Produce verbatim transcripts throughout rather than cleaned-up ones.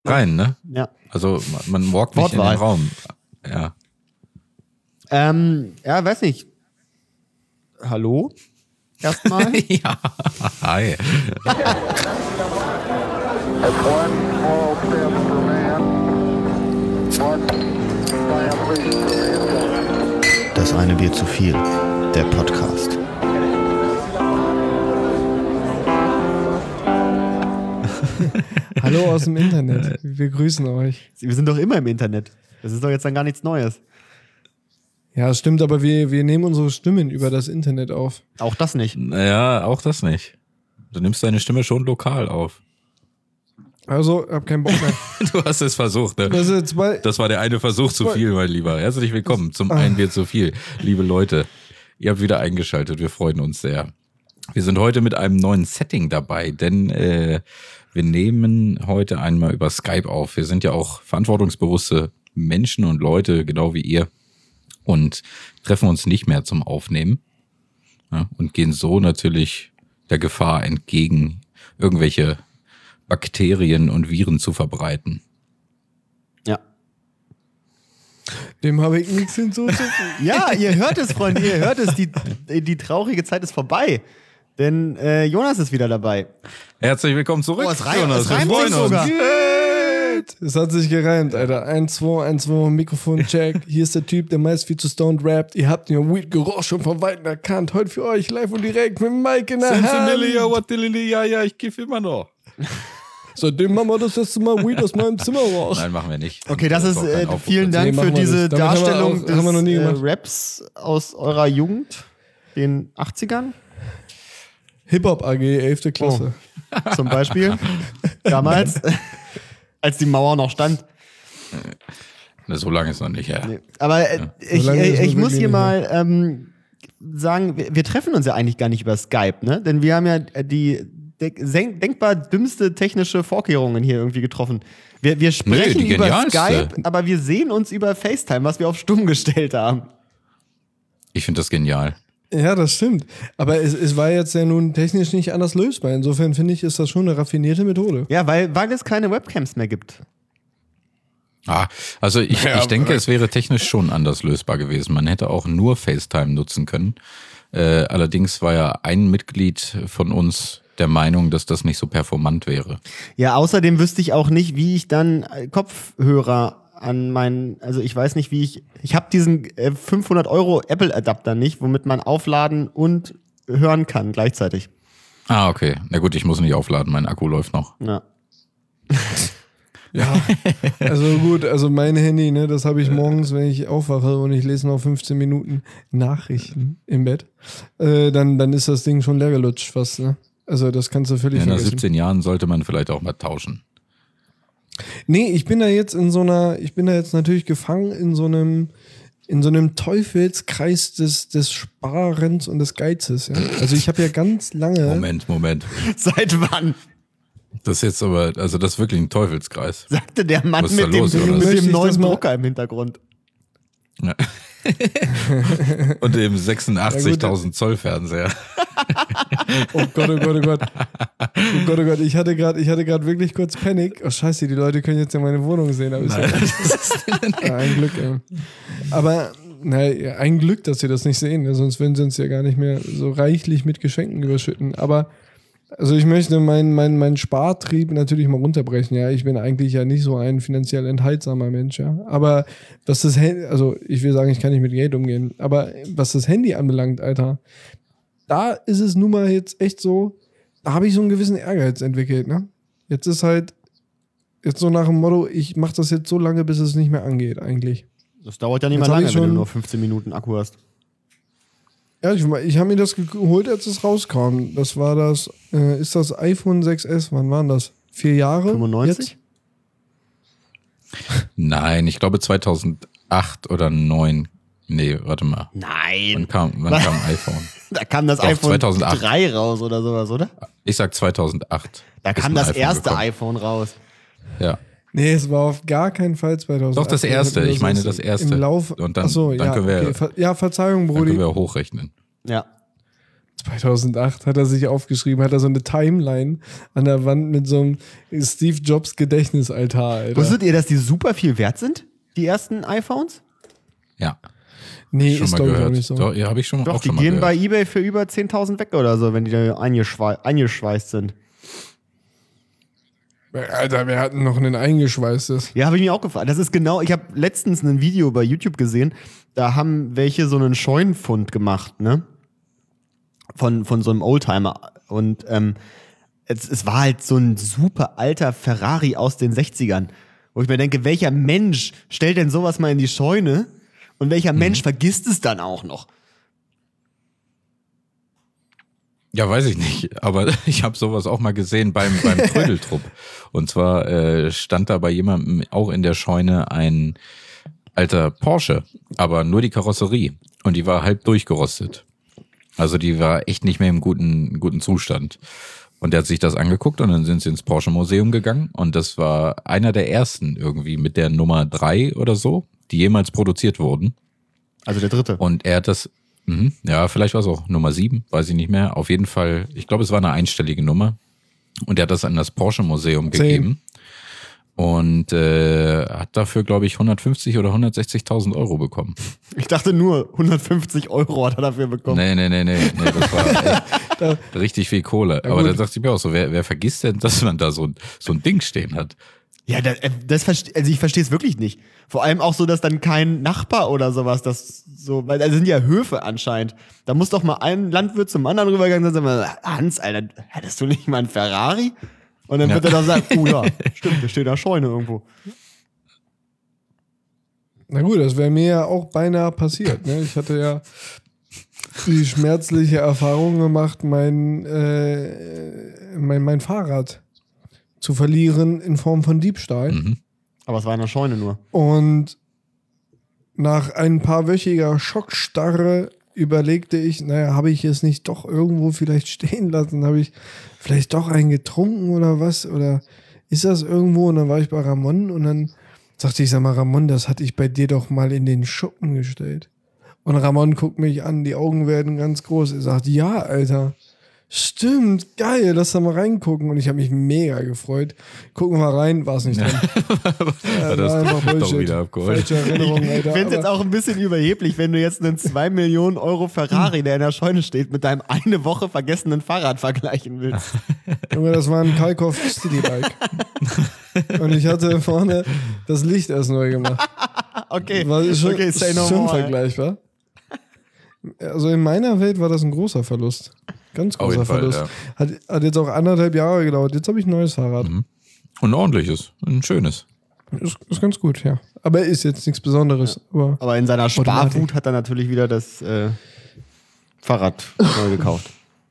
rein, ne? Ja. Also man, man walkt nicht in den Raum. Ja. Ähm, ja, weiß nicht. Hallo? Erstmal. Ja, hi. Das eine Bier zu viel. Der Podcast. Hallo aus dem Internet. Wir grüßen euch. Wir sind doch immer im Internet. Das ist doch jetzt dann gar nichts Neues. Ja, stimmt, aber wir, wir nehmen unsere Stimmen über das Internet auf. Auch das nicht. Naja, auch das nicht. Du nimmst deine Stimme schon lokal auf. Also, hab keinen Bock mehr. Du hast es versucht, ne? Das, ist zwei, Das war der eine Versuch zu viel, mein Lieber. Herzlich willkommen zum Ah. Ein Bier zu viel. Liebe Leute, ihr habt wieder eingeschaltet. Wir freuen uns sehr. Wir sind heute mit einem neuen Setting dabei, denn äh, wir nehmen heute einmal über Skype auf. Wir sind ja auch verantwortungsbewusste Menschen und Leute, genau wie ihr, und treffen uns nicht mehr zum Aufnehmen, ja, und gehen so natürlich der Gefahr entgegen, irgendwelche Bakterien und Viren zu verbreiten. Ja. dem habe ich nichts hinzuzufügen. Ja, ihr hört es, Freunde, ihr hört es. Die, die traurige Zeit ist vorbei. Denn äh, Jonas ist wieder dabei. Herzlich willkommen zurück, Oh, es reimt- Jonas. es Wir reimt freuen sich uns. sogar. Es hat sich gereimt, Alter. eins, zwei, eins, zwei, Mikrofon-Check. Hier ist der Typ, der meist viel zu stoned rappt. Ihr habt den Weed-Geruch schon von Weitem erkannt. Heute für euch live und direkt mit Mike in der Sensimilia, Hand. what the lily, ja, ja, ich kiff immer noch. Seitdem machen wir das letzte Mal Weed aus meinem Zimmer raus. Nein, machen wir nicht. Okay, das ist braucht äh, keinen Aufruf vielen dazu. Dank Nee, für machen wir diese nicht. Damit haben wir Darstellung auch- haben wir noch nie des äh, gemacht. Raps aus eurer Jugend, den achtzigern Hip-Hop-A G, elfte Klasse. zum Beispiel. Damals, als die Mauer noch stand. Na, so lange ist noch nicht her. Nee. Aber äh, ich, lange ist äh, es ich muss wirklich hier nicht mal ähm, sagen, wir, wir treffen uns ja eigentlich gar nicht über Skype, ne? Denn wir haben ja die de sen- denkbar dümmste technische Vorkehrungen hier irgendwie getroffen. Wir, wir sprechen die über genialste. Skype, aber wir sehen uns über FaceTime, was wir auf stumm gestellt haben. Ich finde das genial. Ja, das stimmt. Aber es, es war jetzt ja nun technisch nicht anders lösbar. Insofern finde ich, ist das schon eine raffinierte Methode. Ja, weil, weil es keine Webcams mehr gibt. Ah, also ich, Ja, ich denke, es wäre technisch schon anders lösbar gewesen. Man hätte auch nur FaceTime nutzen können. Äh, allerdings war ja ein Mitglied von uns der Meinung, dass das nicht so performant wäre. Ja, außerdem wüsste ich auch nicht, wie ich dann äh, Kopfhörer an meinen, also ich weiß nicht, wie ich, ich habe diesen äh, fünfhundert Euro Apple-Adapter nicht, womit man aufladen und hören kann gleichzeitig. Ah, okay. Na gut, ich muss nicht aufladen, mein Akku läuft noch. Ja. Ja, also gut, also mein Handy, ne, das habe ich morgens, wenn ich aufwache und ich lese noch fünfzehn Minuten Nachrichten im Bett, äh, dann, dann ist das Ding schon leer gelutscht fast, ne? Also das kannst du völlig Ja, nach vergessen. siebzehn Jahren sollte man vielleicht auch mal tauschen. Nee, ich bin da jetzt in so einer, ich bin da jetzt natürlich gefangen in so einem, in so einem Teufelskreis des, des Sparens und des Geizes, ja. Also ich habe ja ganz lange. Moment, Moment. Seit wann? Das ist jetzt aber, also das ist wirklich ein Teufelskreis. Sagte der Mann Was ist da mit dem, los, Jonas? mit Möchte dem ich neuen das mal- Drucker im Hintergrund. Ja. Und dem sechsundachtzigtausend Zoll Fernseher. Oh Gott, oh Gott, oh Gott. Oh Gott, oh Gott, ich hatte gerade, ich hatte gerade wirklich kurz Panik. Oh Scheiße, die Leute können jetzt ja meine Wohnung sehen. Aber ist ja, ja, ein Glück, ey. Aber naja, ein Glück, dass sie das nicht sehen, ne? Sonst würden sie uns ja gar nicht mehr so reichlich mit Geschenken überschütten. Aber also ich möchte meinen mein, mein Spartrieb natürlich mal runterbrechen. Ja, ich bin eigentlich ja nicht so ein finanziell enthaltsamer Mensch. Ja, aber was das Handy, also ich will sagen, ich kann nicht mit Geld umgehen. Aber was das Handy anbelangt, Alter, da ist es nun mal jetzt echt so, da habe ich so einen gewissen Ehrgeiz entwickelt. Ne? Jetzt ist halt jetzt so nach dem Motto, ich mache das jetzt so lange, bis es nicht mehr angeht eigentlich. Das dauert ja nicht Jetzt mal hab lange, ich wenn du schon- nur fünfzehn Minuten Akku hast. Ja, ich, ich habe mir das geholt, als es rauskam. Das war das, äh, ist das iPhone sechs S, wann waren das? Vier Jahre? fünfundneunzig? Jetzt? Nein, ich glaube zweitausendacht oder neun. Nee, warte mal. Wann Nein. kam, wann kam iPhone? Da kam das Doch, iPhone zweitausendacht. drei raus oder sowas, oder? Ich sag zweitausendacht. Da ist kam ein das iPhone erste gekommen. iPhone raus. Ja. Nee, es war auf gar keinen Fall zweitausend. Doch, das erste. Ich meine das erste. Im Lauf. Und dann- Achso, dann ja, können wir- okay. Ver- ja, Verzeihung, Dann Brudi. können wir hochrechnen. Ja. zweitausendacht hat er sich aufgeschrieben, hat er so eine Timeline an der Wand mit so einem Steve Jobs Gedächtnisaltar, Alter. Wusstet ihr, dass die super viel wert sind, die ersten iPhones? Ja. Nee, Schon ist mal doch gehört. nicht so. Doch, ja, habe ich schon Doch, auch die schon mal gehen gehört. bei eBay für über zehntausend weg oder so, wenn die da eingeschwei- eingeschweißt sind. Alter, wir hatten noch einen eingeschweißtes. Ja, habe ich mich auch gefragt. Das ist genau, ich habe letztens ein Video bei YouTube gesehen, da haben welche so einen Scheunenfund gemacht, ne? Von, von so einem Oldtimer. Und ähm, es, es war halt so ein super alter Ferrari aus den sechzigern. Wo ich mir denke, welcher Mensch stellt denn sowas mal in die Scheune? Und welcher mhm. Mensch vergisst es dann auch noch? Ja, weiß ich nicht, aber ich habe sowas auch mal gesehen beim, beim Trödeltrupp. Und zwar äh, stand da bei jemandem auch in der Scheune ein alter Porsche, aber nur die Karosserie. Und die war halb durchgerostet. Also die war echt nicht mehr im guten, guten Zustand. Und der hat sich das angeguckt und dann sind sie ins Porsche-Museum gegangen. Und das war einer der ersten irgendwie mit der Nummer drei oder so, die jemals produziert wurden. Also der dritte. Und er hat das... Mhm. Ja, vielleicht war es auch Nummer sieben, weiß ich nicht mehr. Auf jeden Fall, ich glaube, es war eine einstellige Nummer. Und er hat das an das Porsche-Museum gegeben. Und äh, hat dafür, glaube ich, hundertfünfzig oder hundertsechzigtausend Euro bekommen. Ich dachte nur, hundertfünfzig Euro hat er dafür bekommen. Nee, nee, nee, nee, nee das war echt richtig viel Kohle. Ja, aber gut. da dachte ich mir auch so, wer, wer vergisst denn, dass man da so, ein- so ein Ding stehen hat? Ja, das, das verste- also ich verstehe es wirklich nicht. Vor allem auch so, dass dann kein Nachbar oder sowas, das so, weil da sind ja Höfe anscheinend. Da muss doch mal ein Landwirt zum anderen rübergegangen sein und sagen, Hans, Alter, hättest du nicht mal einen Ferrari? Und dann Ja. wird er doch sagen, oh ja, stimmt, der steht in der Scheune irgendwo. Na gut, das wäre mir ja auch beinahe passiert. Ne? Ich hatte ja die schmerzliche Erfahrung gemacht, mein, äh, mein, mein Fahrrad zu verlieren in Form von Diebstahl. Mhm. Aber es war in der Scheune nur. Und nach ein paar wöchiger Schockstarre überlegte ich, naja, habe ich es nicht doch irgendwo vielleicht stehen lassen? Habe ich vielleicht doch einen getrunken oder was? Oder ist das irgendwo? Und dann war ich bei Ramon und dann sagte ich, sag mal, Ramon, das hatte ich bei dir doch mal in den Schuppen gestellt. Und Ramon guckt mich an, die Augen werden ganz groß. Er sagt, ja, Alter. Stimmt, geil, lass da mal reingucken. Und ich habe mich mega gefreut. Gucken wir mal rein, war es nicht drin. Ja, das war einfach doch Bullshit. wieder abgeholt. Falsche Erinnerung, Ich Alter. finde es jetzt aber- auch ein bisschen überheblich, wenn du jetzt einen zwei Millionen Euro Ferrari, der in der Scheune steht, mit deinem eine Woche vergessenen Fahrrad vergleichen willst. Junge, das war ein Kalkoff Citybike. Und ich hatte vorne das Licht erst neu gemacht. Okay, War schon, okay, say no schon more. vergleichbar. Also in meiner Welt war das ein großer Verlust. Ganz Auf großer jeden Fall, Verlust. ja. Hat, hat jetzt auch anderthalb Jahre gedauert. Jetzt habe ich ein neues Fahrrad. Und ein ordentliches, ein schönes. Ist, ist ganz gut, ja. Aber ist jetzt nichts Besonderes. Aber Aber in seiner Automatik. Sparwut hat er natürlich wieder das äh, Fahrrad neu gekauft.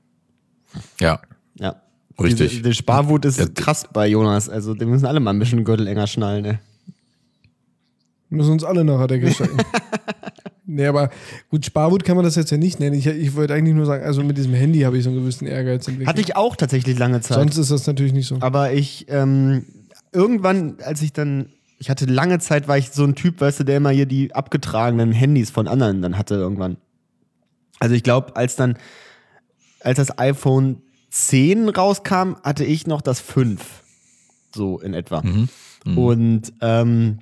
Ja, Ja. Richtig. Diese, die Sparwut ist Ja. krass bei Jonas. Also, die müssen alle mal ein bisschen Gürtel enger schnallen, ne? müssen uns alle nachher Decke stecken. Nee, aber gut, Sparwut kann man das jetzt ja nicht nennen. Ich, ich wollte eigentlich nur sagen, also mit diesem Handy habe ich so einen gewissen Ehrgeiz entwickelt. Hatte ich auch tatsächlich lange Zeit. Sonst ist das natürlich nicht so. Aber ich, ähm, irgendwann, als ich dann, ich hatte lange Zeit, war ich so ein Typ, weißt du, der immer hier die abgetragenen Handys von anderen dann hatte irgendwann. Also ich glaube, als dann, als das iPhone zehn rauskam, hatte ich noch das fünf. So in etwa. Mhm. Mhm. Und ähm,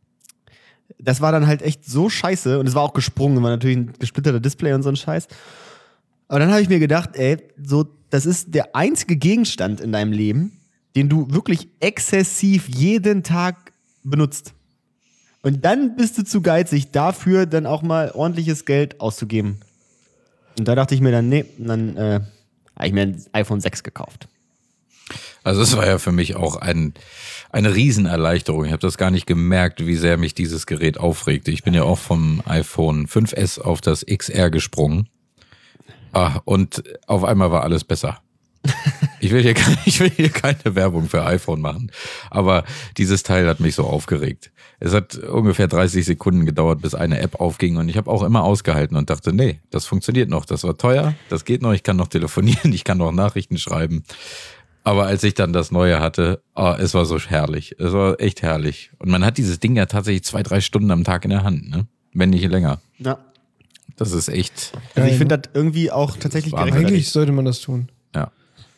das war dann halt echt so scheiße und es war auch gesprungen, war natürlich ein gesplitterter Display und so ein Scheiß. Aber dann habe ich mir gedacht, ey, so, das ist der einzige Gegenstand in deinem Leben, den du wirklich exzessiv jeden Tag benutzt. Und dann bist du zu geizig, dafür dann auch mal ordentliches Geld auszugeben. Und da dachte ich mir dann, nee, dann äh, habe ich mir ein iPhone sechs gekauft. Also es war ja für mich auch ein, eine Riesenerleichterung. Ich habe das gar nicht gemerkt, wie sehr mich dieses Gerät aufregte. Ich bin ja auch vom iPhone fünf S auf das X R gesprungen. Ah, und auf einmal war alles besser. Ich will hier keine, ich will hier keine Werbung für iPhone machen, aber dieses Teil hat mich so aufgeregt. Es hat ungefähr dreißig Sekunden gedauert, bis eine App aufging und ich habe auch immer ausgehalten und dachte, nee, das funktioniert noch, das war teuer, das geht noch, ich kann noch telefonieren, ich kann noch Nachrichten schreiben. Aber als ich dann das Neue hatte, oh, es war so herrlich, es war echt herrlich. Und man hat dieses Ding ja tatsächlich zwei, drei Stunden am Tag in der Hand, ne? Wenn nicht länger. Ja. Das ist echt. Also ich Geil, finde das irgendwie auch tatsächlich Wahnsinn. Eigentlich gerechtfertigt. sollte man das tun. Ja.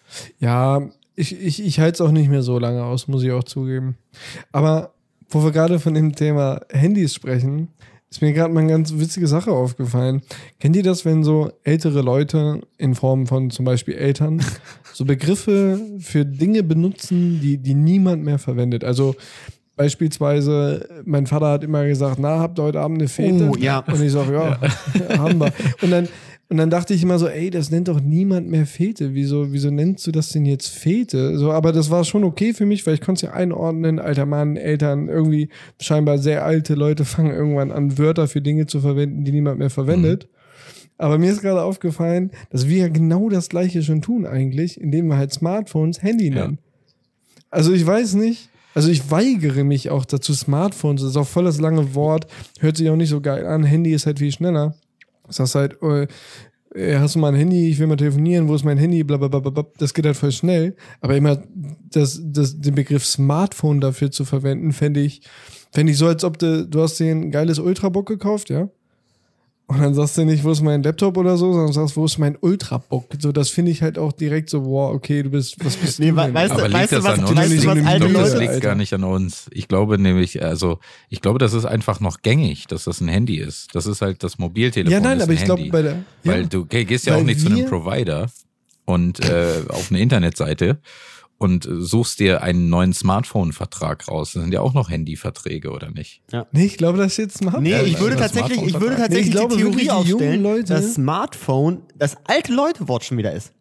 Ja, ich, ich, ich halte es auch nicht mehr so lange aus, muss ich auch zugeben. Aber wo wir gerade von dem Thema Handys sprechen, ist mir gerade mal eine ganz witzige Sache aufgefallen. Kennt ihr das, wenn so ältere Leute in Form von zum Beispiel Eltern so Begriffe für Dinge benutzen, die, die niemand mehr verwendet? Also beispielsweise, mein Vater hat immer gesagt, na, habt ihr heute Abend eine Fete? Oh, ja. Und ich sage, ja, haben wir. Und dann, und dann dachte ich immer so, ey, das nennt doch niemand mehr Fete. Wieso, wieso nennst du das denn jetzt Fete? So, aber das war schon okay für mich, weil ich konnte es ja einordnen. Alter Mann, Eltern, irgendwie scheinbar sehr alte Leute fangen irgendwann an, Wörter für Dinge zu verwenden, die niemand mehr verwendet. Mhm. Aber mir ist gerade aufgefallen, dass wir ja genau das Gleiche schon tun eigentlich, indem wir halt Smartphones Handy nennen. Ja. Also ich weiß nicht, also ich weigere mich auch dazu, Smartphones, das ist auch voll das lange Wort, hört sich auch nicht so geil an, Handy ist halt viel schneller. Das heißt halt, äh, hast du mal ein Handy, ich will mal telefonieren, wo ist mein Handy, blablabla, das geht halt voll schnell. Aber immer das, das, den Begriff Smartphone dafür zu verwenden, fände ich, fände ich so, als ob du, du hast dir ein geiles Ultrabook gekauft, ja? Und dann sagst du nicht, wo ist mein Laptop oder so, sondern sagst, wo ist mein Ultrabook? So, das finde ich halt auch direkt so, wow, okay, du bist, was bist nee, du denn? weißt, Aber weißt liegt du, das was, an uns? weißt du, was Ich alte glaube, das Leute... liegt gar nicht an uns. Ich glaube nämlich, also, ich glaube, das ist einfach noch gängig, dass das ein Handy ist. Das ist halt das Mobiltelefon. Ja, nein, ist aber ein ich glaube, Handy. bei der. Weil Ja, du okay, gehst ja Weil auch nicht zu wir- einem Provider und äh, auf eine Internetseite und suchst dir einen neuen Smartphone-Vertrag raus. Das sind ja auch noch Handyverträge, oder nicht? nee, ich glaube, das ist jetzt Smartphone. Nee, Ja, ich also würde das tatsächlich, ich würde Smartphone-Vertrag. tatsächlich Nee, ich glaube die wirklich, Theorie die jungen aufstellen, Leute- dass Smartphone das alte Leute-Wort schon wieder ist.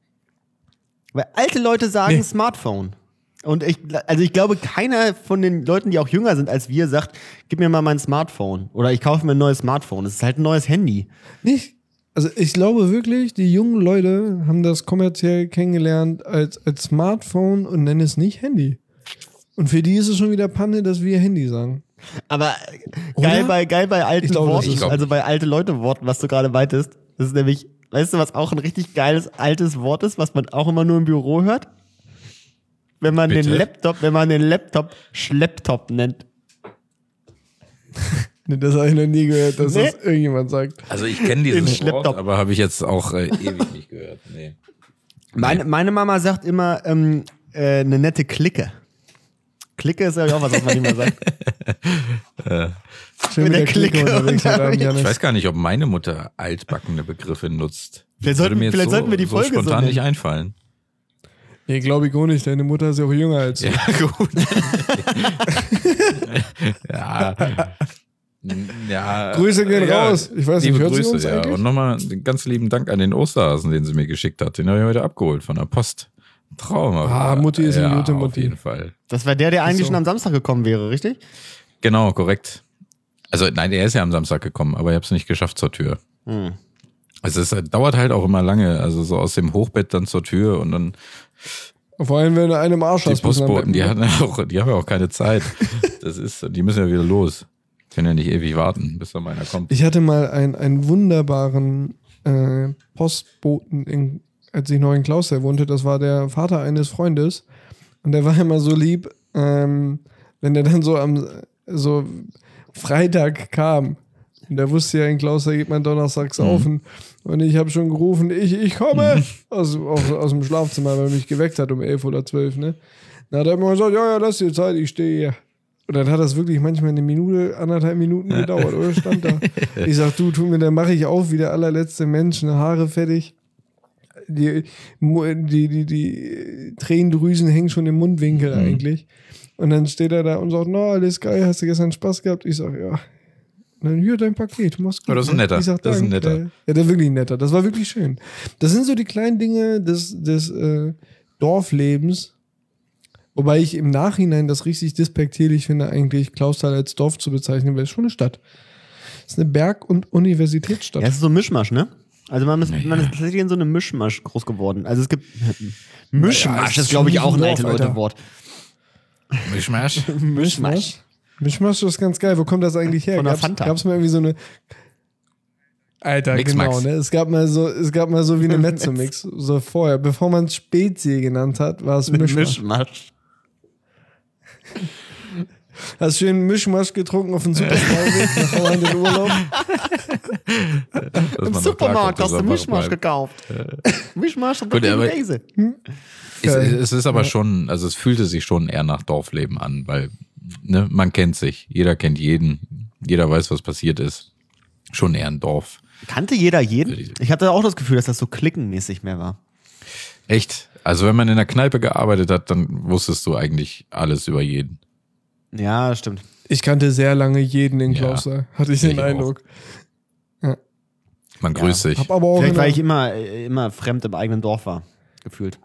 Weil alte Leute sagen Nee. Smartphone. Und ich, also ich glaube, keiner von den Leuten, die auch jünger sind als wir, sagt, gib mir mal mein Smartphone. Oder ich kaufe mir ein neues Smartphone. Das ist halt ein neues Handy. Nicht. Also ich glaube wirklich, die jungen Leute haben das kommerziell kennengelernt als, als Smartphone und nennen es nicht Handy. Und für die ist es schon wieder Panne, dass wir Handy sagen. Aber geil Oder? bei, geil bei alten Ich glaube, das Worten, ist- also bei alte Leute-Worten, was du gerade meintest. Das ist nämlich, weißt du, was auch ein richtig geiles altes Wort ist, was man auch immer nur im Büro hört? Wenn man Bitte? den Laptop, wenn man den Laptop Schlepptop nennt. Nee, das habe ich noch nie gehört, dass Nee. das irgendjemand sagt. Also ich kenne In dieses Schlepptop. Wort, aber habe ich jetzt auch äh, ewig nicht gehört. Nee. Meine, meine Mama sagt immer ähm, äh, eine nette Clique. Clique ist ja auch was, was man nicht mehr sagt. Schön Mit mit der der Clique Clique unterwegs heute Abend, unterwegs. Ich Janis. weiß gar nicht, ob meine Mutter altbackene Begriffe nutzt. Vielleicht Würde sollten- mir jetzt vielleicht so, sollten wir die so Folge so spontan nicht nennen. einfallen. Nee, glaube ich auch nicht. Deine Mutter ist ja auch jünger als du. Ja, gut. ja. ja. Grüße gehen raus. Ich weiß nicht, liebe hört sie Grüße, uns ja. eigentlich? Und nochmal einen ganz lieben Dank an den Osterhasen, den sie mir geschickt hat. Den habe ich heute abgeholt von der Post. Traumhaft. Ah, Mutti ist eine ja, gute auf Mutti. jeden Fall. Das war der, der eigentlich so. schon am Samstag gekommen wäre, richtig? Genau, korrekt. Also nein, er ist ja am Samstag gekommen, aber ich habe es nicht geschafft zur Tür. Hm. Also es dauert halt auch immer lange, also so aus dem Hochbett dann zur Tür und dann Vor allem, wenn du einen im Arsch die hast. müssen am Postboten, die, Betten. hatten auch, die haben ja auch keine Zeit. Das ist, die müssen ja wieder los. Können ja nicht ewig warten, bis da mal einer kommt. Ich hatte mal einen, einen wunderbaren äh, Postboten, in, als ich noch in Klausthal wohnte. Das war der Vater eines Freundes. Und der war immer so lieb, ähm, wenn der dann so am so Freitag kam. Und der wusste ja, in Klausthal geht man donnerstags auf. Und, und ich habe schon gerufen, ich, ich komme aus, aus, aus dem Schlafzimmer, weil er mich geweckt hat um elf oder zwölf. Ne? Dann hat er immer gesagt, ja, ja, lass dir Zeit, ich stehe hier. Und dann hat das wirklich manchmal eine Minute, anderthalb Minuten gedauert, oder stand da. Ich sag, du, tu mir, dann mache ich auf wie der allerletzte Mensch, eine Haare fertig. Die, die, die, die Tränendrüsen hängen schon im Mundwinkel Mhm. eigentlich. Und dann steht er da und sagt, no, alles geil, hast du gestern Spaß gehabt? Ich sag, ja. Und dann hier dein Paket, machst gut. Oh, das ist ein netter, Ich sag, das ist ein danke. netter. Ja, der ist wirklich ein netter. Das war wirklich schön. Das sind so die kleinen Dinge des, des äh, Dorflebens. Wobei ich im Nachhinein das richtig despektierlich finde, eigentlich Clausthal als Dorf zu bezeichnen, weil es schon eine Stadt. Es ist eine Berg- und Universitätsstadt. Ja, es ist so ein Mischmasch, ne? Also man ist, man ist tatsächlich in so einem Mischmasch groß geworden. Also es gibt Mischmasch ist ist, glaube ich, schon auch ein ein alte Dorf, Alter. Leute-Wort. Mischmasch. Mischmasch. Mischmasch ist ganz geil. Wo kommt das eigentlich her? Von der Gab's, Fanta. gab's mal irgendwie so eine. Alter, Mix-Max. genau, ne? Es gab mal so, es gab mal so wie eine Mezzo-Mix. So vorher. Bevor man es Spezie genannt hat, war es Mischmasch. Mischmasch. Hast schön Mischmasch getrunken auf dem Supermarkt nach Holland in Urlaub? Im Supermarkt hast du Mischmasch gekauft. Mischmasch und Käse. Es, es ist aber schon, also es fühlte sich schon eher nach Dorfleben an, weil ne, man kennt sich, jeder kennt jeden, jeder weiß, was passiert ist. Schon eher ein Dorf. Kannte jeder jeden? Ich hatte auch das Gefühl, dass das so klickenmäßig mehr war. Echt? Also wenn man in der Kneipe gearbeitet hat, dann wusstest du eigentlich alles über jeden. Ja, stimmt. Ich kannte sehr lange jeden in Klausthal, ja, hatte ich den ich Eindruck. Ja. Man grüßt ja. sich. Hab aber auch Vielleicht, weil ich immer, immer fremd im eigenen Dorf war, gefühlt.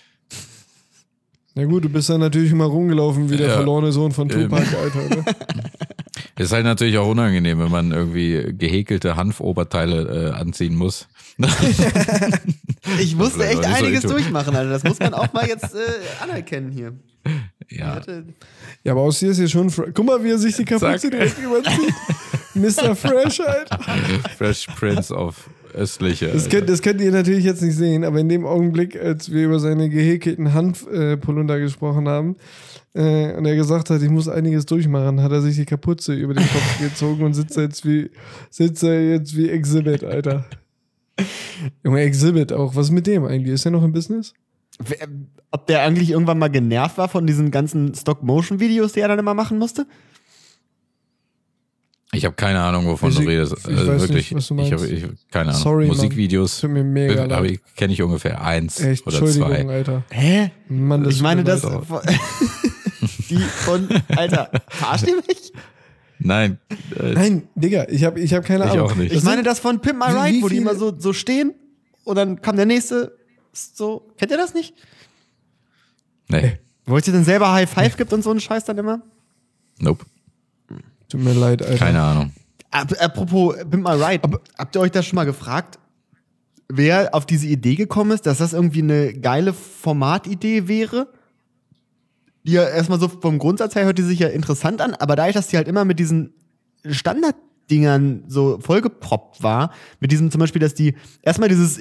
Na gut, du bist dann natürlich immer rumgelaufen wie der ja. verlorene Sohn von Tupac, ähm. Alter. Ne? Ist halt natürlich auch unangenehm, wenn man irgendwie gehäkelte Hanfoberteile äh, anziehen muss. Ich musste echt einiges so durchmachen, also das muss man auch mal jetzt äh, anerkennen hier. Ja. Ja, aber aus hier ist ja schon. Guck mal, wie er sich die Kapuze direkt überzieht. Mister Fresh, Alter. Fresh Prince of östliche. Das könnt, das könnt ihr natürlich jetzt nicht sehen, aber in dem Augenblick, als wir über seine gehäkelten Hanfpolunder gesprochen haben äh, und er gesagt hat, ich muss einiges durchmachen, hat er sich die Kapuze über den Kopf gezogen und sitzt jetzt wie, sitzt er jetzt wie Exhibit, Alter. Junge, Exhibit auch. Was ist mit dem eigentlich? Ist er noch im Business? Ob der eigentlich irgendwann mal genervt war von diesen ganzen Stop-Motion-Videos, die er dann immer machen musste? Ich habe keine Ahnung, wovon ich, du redest. Ich also weiß wirklich, nicht, was du meinst. Ich habe keine Ahnung. Sorry, Musikvideos tut mir mega leid. Kenne ich ungefähr eins Echt, oder zwei. Alter. Hä? Mann, das ich meine, das von, die von, Alter, verarscht ihr mich? Nein. Äh, Nein, Digga, ich habe ich hab keine ich Ahnung. Auch nicht. Ich meine das von Pimp My Ride, wo die immer so, so stehen und dann kam der nächste so. Kennt ihr das nicht? Nee. Wo es dir dann selber High Five gibt und so einen Scheiß dann immer? Nope. Tut mir leid, Alter. Keine Ahnung. Apropos Pimp My Ride, aber habt ihr euch das schon mal gefragt, wer auf diese Idee gekommen ist, dass das irgendwie eine geile Formatidee wäre? Die ja erstmal so vom Grundsatz her hört die sich ja interessant an, aber dadurch, dass die halt immer mit diesen Standarddingern so vollgeproppt war, mit diesem zum Beispiel, dass die erstmal dieses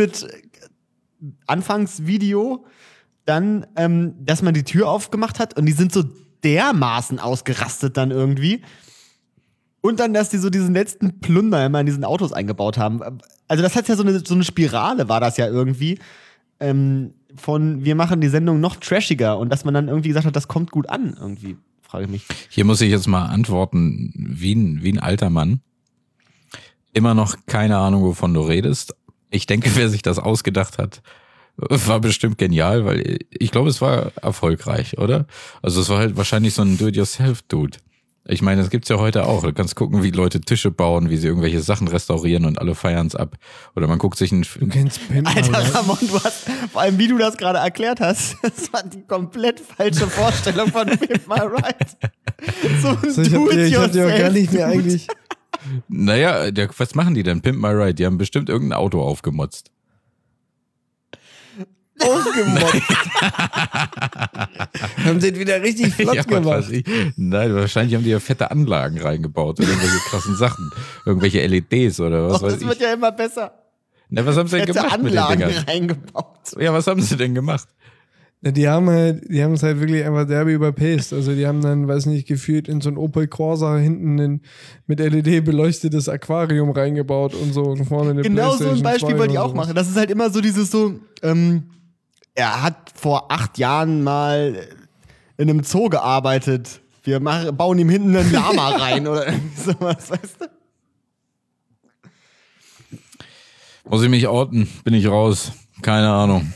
Exhibit-Anfangsvideo, dann, ähm, dass man die Tür aufgemacht hat und die sind so dermaßen ausgerastet dann irgendwie. Und dann, dass die so diesen letzten Plunder immer in diesen Autos eingebaut haben. Also das hat ja so eine, so eine Spirale, war das ja irgendwie, ähm, von wir machen die Sendung noch trashiger und dass man dann irgendwie gesagt hat, das kommt gut an, irgendwie, frage ich mich. Hier muss ich jetzt mal antworten, wie ein, wie ein alter Mann. Immer noch keine Ahnung, wovon du redest. Ich denke, wer sich das ausgedacht hat, war bestimmt genial, weil ich glaube, es war erfolgreich, oder? Also es war halt wahrscheinlich so ein Do-it-yourself-Dude. Ich meine, das gibt's ja heute auch. Du kannst gucken, wie Leute Tische bauen, wie sie irgendwelche Sachen restaurieren und alle feiern's ab. Oder man guckt sich einen Du kennst Pimp My Alter, Ride? Ramon, du hast, vor allem wie du das gerade erklärt hast, das war die komplett falsche Vorstellung von Pimp My Ride. So ein So, ich hab dir, ich hab dir auch gar nicht mehr eigentlich. Naja, der, was machen die denn? Pimp My Ride, die haben bestimmt irgendein Auto aufgemotzt. Aufgemotzt. Haben sie wieder richtig flott Ja, gemacht. ich. Nein, wahrscheinlich haben die ja fette Anlagen reingebaut oder irgendwelche krassen Sachen. Irgendwelche L E Ds oder was Och, weiß das ich. wird ja immer besser. Na, was haben sie denn Fette gemacht mit den Anlagen Dingern? reingebaut. Ja, was haben sie denn gemacht? Ja, die haben halt, die haben es halt wirklich einfach derbe überpaced. Also die haben dann, weiß nicht, gefühlt in so ein Opel Corsa hinten ein mit L E D beleuctetes Aquarium reingebaut und so und vorne eine Genau so ein PlayStation Beispiel zwei wollte ich und auch sowas. machen. Das ist halt immer so dieses so, ähm, er hat vor acht Jahren mal in einem Zoo gearbeitet. Wir machen, bauen ihm hinten einen Lama rein oder irgendwie sowas, weißt du? Muss ich mich orten? Bin ich raus? Keine Ahnung.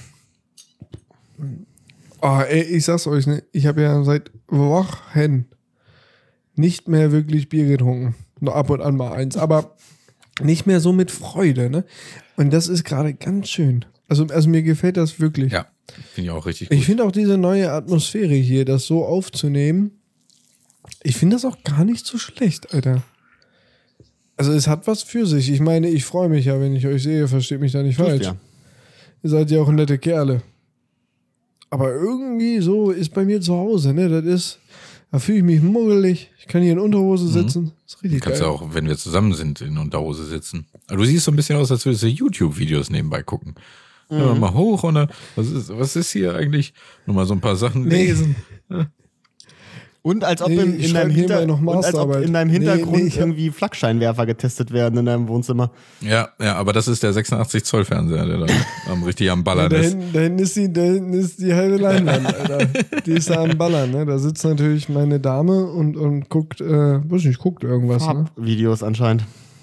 Oh, ey, ich sag's euch, ne? Ich habe ja seit Wochen nicht mehr wirklich Bier getrunken. Nur ab und an mal eins, aber nicht mehr so mit Freude, ne? Und das ist gerade ganz schön. Also, also mir gefällt das wirklich. Ja, finde ich auch richtig gut. Ich finde auch diese neue Atmosphäre hier, das so aufzunehmen, ich finde das auch gar nicht so schlecht, Alter. Also es hat was für sich. Ich meine, ich freue mich ja, wenn ich euch sehe, versteht mich da nicht falsch. Ja. Ihr seid ja auch nette Kerle. Aber irgendwie so ist bei mir zu Hause, ne? Das ist, da fühle ich mich muggelig. Ich kann hier in Unterhose sitzen. Mhm. Das ist richtig Du kannst geil. ja auch, wenn wir zusammen sind, in Unterhose sitzen. Aber du siehst so ein bisschen aus, als würdest du YouTube-Videos nebenbei gucken. Mhm. Ja, mal hoch und dann, was ist, was ist hier eigentlich? Nur mal so ein paar Sachen Nee. lesen. Und als ob Nee, in, ich in, schreib deinem, Hinter nebenbei noch und als ob Masterarbeit. in deinem Nee, Hintergrund nee, ich hab- irgendwie Flakscheinwerfer getestet werden in deinem Wohnzimmer. Ja, ja, aber das ist der sechsundachtzig Zoll Fernseher, der da am richtig am Ja, Ballern da, ist. hinten, da, hinten ist die, da hinten ist die halbe Leinwand, Alter. Die ist da am Ballern, ne? Da sitzt natürlich meine Dame und, und guckt, äh, weiß nicht, guckt irgendwas, ne? Videos anscheinend.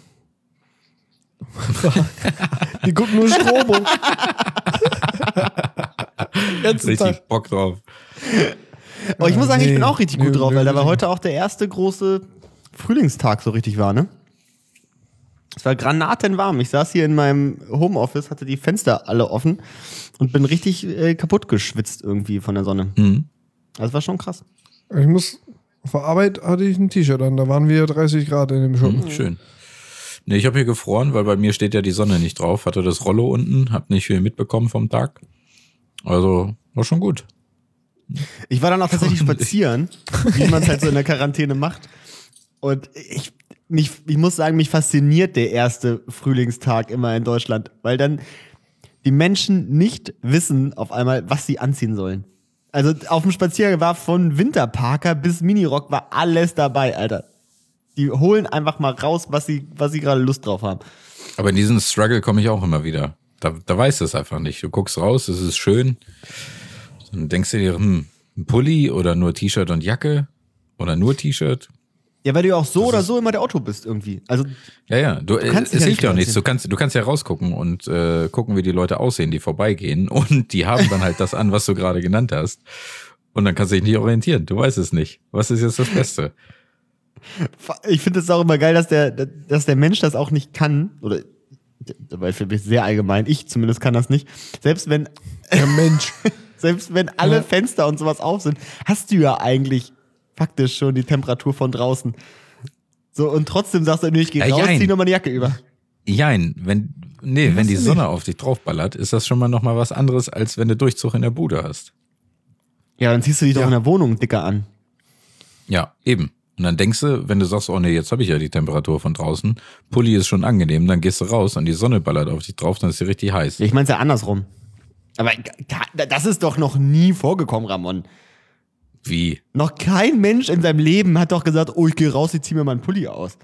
Die guckt nur Strobo. Ganzen Richtig Tag. Bock drauf. Aber ich muss sagen, ich nee, bin auch richtig nee, gut drauf, weil da war wirklich. heute auch der erste große Frühlingstag so richtig war, ne? Es war granatenwarm. Ich saß hier in meinem Homeoffice, hatte die Fenster alle offen und bin richtig äh, kaputt geschwitzt irgendwie von der Sonne. Mhm. Das war schon krass. Ich muss, auf der Arbeit hatte ich ein T-Shirt an, da waren wir dreißig Grad in dem Schuppen. Mhm, schön. Nee, ich habe hier gefroren, weil bei mir steht ja die Sonne nicht drauf. Hatte das Rollo unten, hab nicht viel mitbekommen vom Tag. Also, war schon gut. Ich war dann auch tatsächlich spazieren, wie man es halt so in der Quarantäne macht. Und ich, mich, ich muss sagen, mich fasziniert der erste Frühlingstag immer in Deutschland, weil dann die Menschen nicht wissen auf einmal, was sie anziehen sollen. Also auf dem Spaziergang war von Winterparker bis Minirock war alles dabei, Alter. Die holen einfach mal raus, was sie, was sie gerade Lust drauf haben. Aber in diesen Struggle komme ich auch immer wieder. Da, da weißt du es einfach nicht. Du guckst raus, es ist schön. Dann denkst du dir, hm, ein Pulli oder nur T-Shirt und Jacke oder nur T-Shirt. Ja, weil du ja auch so Das oder ist- so immer der Otto bist irgendwie. Also Ja, ja, du, Du kannst es dich ja hilft ja auch nicht nichts. Du kannst, du kannst ja rausgucken und äh, gucken, wie die Leute aussehen, die vorbeigehen. Und die haben dann halt das an, was du gerade genannt hast. Und dann kannst du dich nicht orientieren. Du weißt es nicht. Was ist jetzt das Beste? ich finde es auch immer geil, dass der, dass der Mensch das auch nicht kann. Oder, weil für mich sehr allgemein, ich zumindest kann das nicht. Selbst wenn, Ja, Mensch. selbst wenn alle Ja. Fenster und sowas auf sind, hast du ja eigentlich faktisch schon die Temperatur von draußen. So, und trotzdem sagst du, nee, ich gehe Ja, raus, jein. zieh noch mal eine Jacke über. Jein, wenn, nee, wenn hast die du Sonne nicht. auf dich draufballert, ist das schon mal noch mal was anderes, als wenn du Durchzug in der Bude hast. Ja, dann ziehst du dich doch Ja. in der Wohnung dicker an. Ja, eben. Und dann denkst du, wenn du sagst, oh nee, jetzt habe ich ja die Temperatur von draußen, Pulli ist schon angenehm, dann gehst du raus und die Sonne ballert auf dich drauf, dann ist sie richtig heiß. Ja, ich meine es ja andersrum. Aber das ist doch noch nie vorgekommen, Ramon. Wie? Noch kein Mensch in seinem Leben hat doch gesagt, oh, ich gehe raus, ich zieh mir mal einen Pulli aus.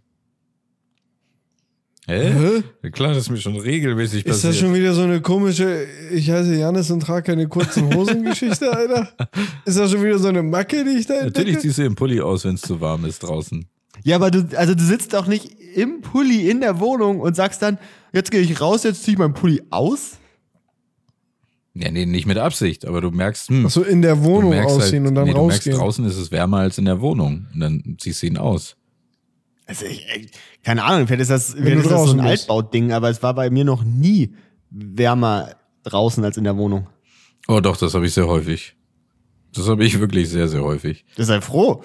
Hä? Hä? Ja, klar, das ist mir schon regelmäßig Ist das passiert. schon wieder so eine komische, ich heiße Janis und trage keine kurzen Hosen-Geschichte, Alter? Ist das schon wieder so eine Macke, die ich da entdecke? Natürlich ziehst du den Pulli aus, wenn es zu warm ist draußen. Ja, aber du, also du sitzt doch nicht im Pulli in der Wohnung und sagst dann, jetzt gehe ich raus, jetzt zieh ich meinen Pulli aus. Ja, nee, nicht mit Absicht, aber du merkst, hm, Achso, in der du Wohnung merkst ausziehen halt, und dann nee, du merkst, rausgehen. draußen ist es wärmer als in der Wohnung. Und dann ziehst du ihn aus. Also ich, ich, keine Ahnung, vielleicht ist das, Wenn vielleicht du ist das so draußen ein bist. Altbauding, aber es war bei mir noch nie wärmer draußen als in der Wohnung. Oh doch, das habe ich sehr häufig. Das habe ich wirklich sehr, sehr häufig. Sei froh.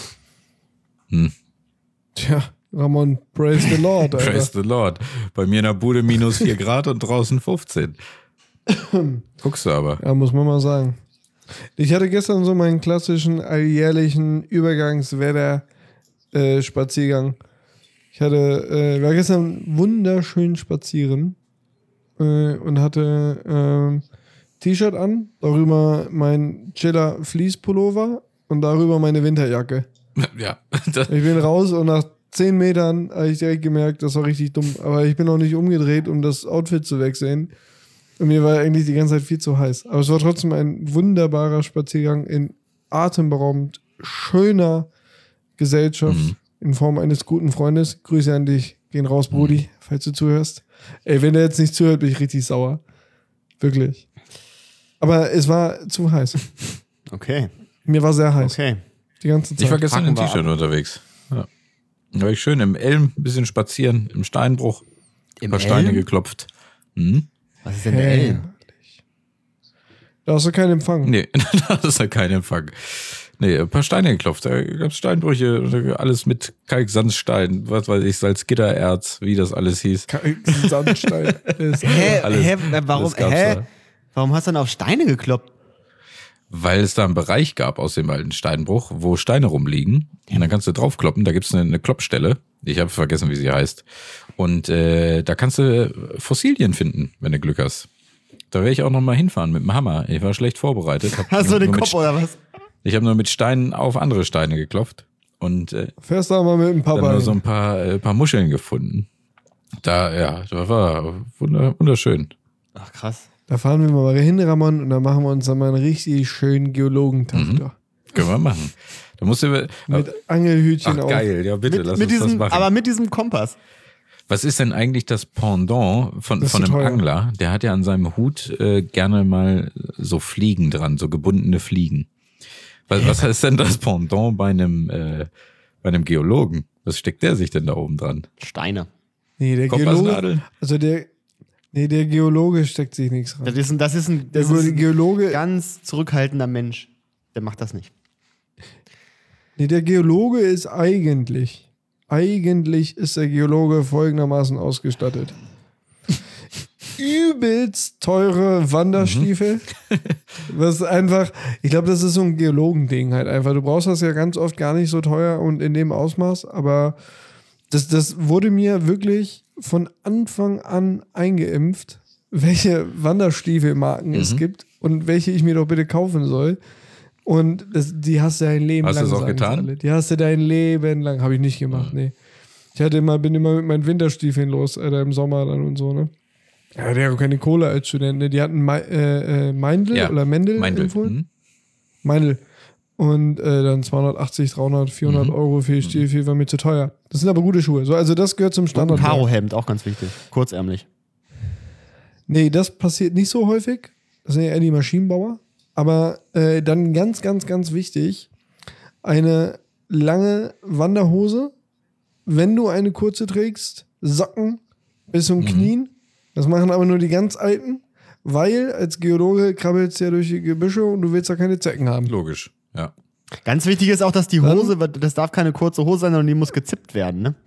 Tja, Ramon, praise the Lord, Alter. Praise the Lord. Bei mir in der Bude minus vier Grad und draußen fünfzehn. Guckst du aber. Ja, muss man mal sagen. Ich hatte gestern so meinen klassischen alljährlichen Übergangswetter-Spaziergang. ich hatte, äh, war gestern wunderschön spazieren äh, und hatte ähm, T-Shirt an, darüber mein Chiller Fleece-Pullover und darüber meine Winterjacke. Ja. Das, Ich bin raus und nach zehn Metern habe ich direkt gemerkt, das war richtig dumm. Aber ich bin auch nicht umgedreht, um das Outfit zu wechseln. Und mir war eigentlich die ganze Zeit viel zu heiß. Aber es war trotzdem ein wunderbarer Spaziergang in atemberaubend schöner Gesellschaft Mhm. in Form eines guten Freundes. Grüße an dich. Gehen raus, Brudi, falls du zuhörst. Ey, wenn der jetzt nicht zuhört, bin ich richtig sauer. Wirklich. Aber es war zu heiß. Okay, Mir war sehr heiß. okay. Die ganze Zeit. ich war gestern in Haken wir T-Shirt unterwegs. Ja. Da war ich schön im Elm, ein bisschen spazieren, im Steinbruch, ein Im paar Steine Elm? geklopft. Hm? Was ist denn der Hey. Elm? Da hast du keinen Empfang. Nee, das ist ja kein Empfang. Nee, ein paar Steine geklopft. Da gab's Steinbrüche, alles mit Kalksandstein, was weiß ich, Salzgittererz, wie das alles hieß. Kein Sandstein. Ist Hä, Alles- hä, warum, alles gab's hä? da. Warum hast du denn auf Steine gekloppt? Weil es da einen Bereich gab aus dem alten Steinbruch, wo Steine rumliegen. Und dann kannst du draufkloppen, da gibt's eine, eine Kloppstelle. Ich habe vergessen, wie sie heißt. Und äh, da kannst du Fossilien finden, wenn du Glück hast. Da werde ich auch noch mal hinfahren mit dem Hammer. Ich war schlecht vorbereitet. Hab Hast du nur den mit Kopf oder was? Ich habe nur mit Steinen auf andere Steine geklopft und äh, Fährst du mal mit ein paar dann nur Beinen. so ein paar, äh, paar Muscheln gefunden. Da, ja, das war wunderschön. Ach, krass. Da fahren wir mal hin, Ramon, und dann machen wir uns dann mal einen richtig schönen Geologentag Mhm. da. Können wir machen. Da musst du. Mit Angelhütchen Ach, auf. geil, ja, bitte, Mit, lass mit uns das diesem, machen. aber mit diesem Kompass. Was ist denn eigentlich das Pendant von, Das ist von einem teuer. Angler? Der hat ja an seinem Hut äh, gerne mal so Fliegen dran, so gebundene Fliegen. Was, was heißt denn das Pendant bei einem, äh, bei einem Geologen? Was steckt der sich denn da oben dran? Steine. Nee, der Geologe. Kompassnadeln? Also der. Nee, der Geologe steckt sich nichts Das rein. ist ein, das ist ein, das Der ist ein Geologe. ganz zurückhaltender Mensch. Der macht das nicht. Nee, der Geologe ist eigentlich. Eigentlich ist der Geologe folgendermaßen ausgestattet. Übelst teure Wanderstiefel. Was einfach, ich glaube, das ist so ein Geologending halt einfach. Du brauchst das ja ganz oft gar nicht so teuer und in dem Ausmaß, aber das, das wurde mir wirklich von Anfang an eingeimpft, welche Wanderstiefelmarken es Mhm. gibt und welche ich mir doch bitte kaufen soll. Und das, die hast du dein Leben Hast lang. du das auch sagen getan? alle. Die hast du dein Leben lang. Habe ich nicht gemacht, nee. Ich hatte immer, bin immer mit meinen Winterstiefeln los, Alter, im Sommer dann und so, ne? Ja, der hat auch keine Kohle als Student, ne? Die hatten Me äh, äh, Meindl Ja, oder Mendel Meindl. empfohlen. Mhm. Meindl. Und äh, dann zweihundertachtzig, dreihundert, vierhundert Mhm. Euro für die Stiefel war mir zu teuer. Das sind aber gute Schuhe. So, also das gehört zum Und ein Standard. Karohemd, auch ganz wichtig. Kurzärmlich. Nee, das passiert nicht so häufig. Das sind ja eher die Maschinenbauer. Aber äh, dann ganz, ganz, ganz wichtig, eine lange Wanderhose, wenn du eine kurze trägst, Socken bis zum Mhm. Knien. Das machen aber nur die ganz Alten, weil als Geologe krabbelst du ja durch die Gebüsche und du willst ja keine Zecken haben. Logisch, ja. Ganz wichtig ist auch, dass die Dann- Hose, das darf keine kurze Hose sein, sondern die muss gezippt werden, ne?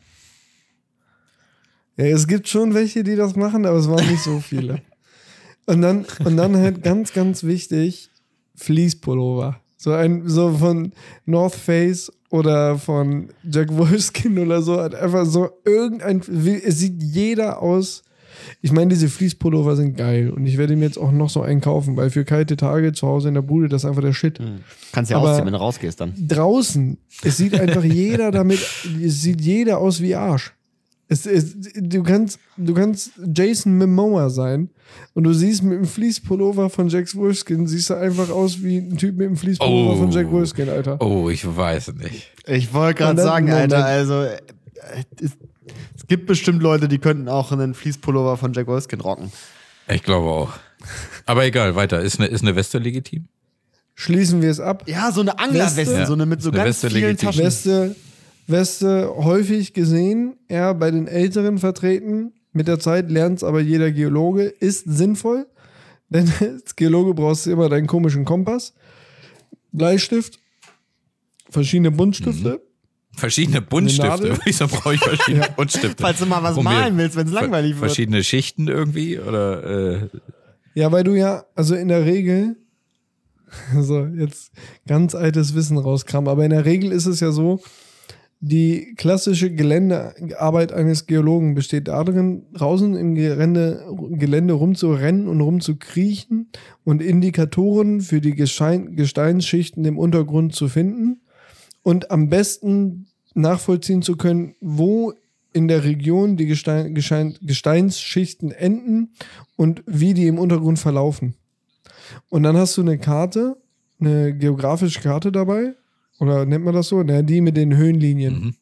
Ja, es gibt schon welche, die das machen, aber es waren nicht so viele. Und dann, und dann halt ganz, ganz wichtig, Fleece-Pullover. So ein, so von North Face oder von Jack Wolfskin oder so, hat einfach so irgendein, wie- es sieht jeder aus. Ich meine, diese Fleece-Pullover sind geil und ich werde mir jetzt auch noch so einen kaufen, weil für kalte Tage zu Hause in der Bude, das ist einfach der Shit. Kannst ja Aber- ausziehen, wenn du rausgehst dann. Draußen, es sieht einfach jeder damit, es sieht jeder aus wie Arsch. Es, es, du, kannst, du kannst Jason Momoa sein und du siehst mit dem Fleece-Pullover von Jack Wolfskin, siehst du einfach aus wie ein Typ mit dem Fleece-Pullover Oh. von Jack Wolfskin, Alter. Oh, ich weiß nicht. Ich wollte Und gerade dann- sagen, Moment. Alter, also äh, es, es gibt bestimmt Leute, die könnten auch einen Fließpullover von Jack Wolfskin rocken. Ich glaube auch. Aber egal, weiter. Ist eine, ist eine Weste legitim? Schließen wir es ab. Ja, so eine Anglerweste, Weste? so eine mit so Eine ganz Weste vielen legitim. Taschen. Weste, Weste häufig gesehen, eher bei den Älteren vertreten. Mit der Zeit lernt es aber jeder Geologe, ist sinnvoll, denn als Geologe brauchst du immer deinen komischen Kompass, Bleistift, verschiedene Buntstifte. Verschiedene Eine Buntstifte. Nadel? Wieso brauche ich verschiedene Ja. Buntstifte? Falls du mal was Um mir malen willst, wenn es ver- langweilig wird. Verschiedene Schichten irgendwie? Oder äh, Ja, weil du ja, also in der Regel, so jetzt ganz altes Wissen rauskramen, aber in der Regel ist es ja so, die klassische Geländearbeit eines Geologen besteht darin, draußen im Gelände, Gelände rumzurennen und rumzukriechen und Indikatoren für die Gestein, Gesteinsschichten im Untergrund zu finden und am besten nachvollziehen zu können, wo in der Region die Gestein, Gestein, Gesteinsschichten enden und wie die im Untergrund verlaufen. Und dann hast du eine Karte, eine geografische Karte dabei, oder nennt man das so? Na, die mit den Höhenlinien. Mhm.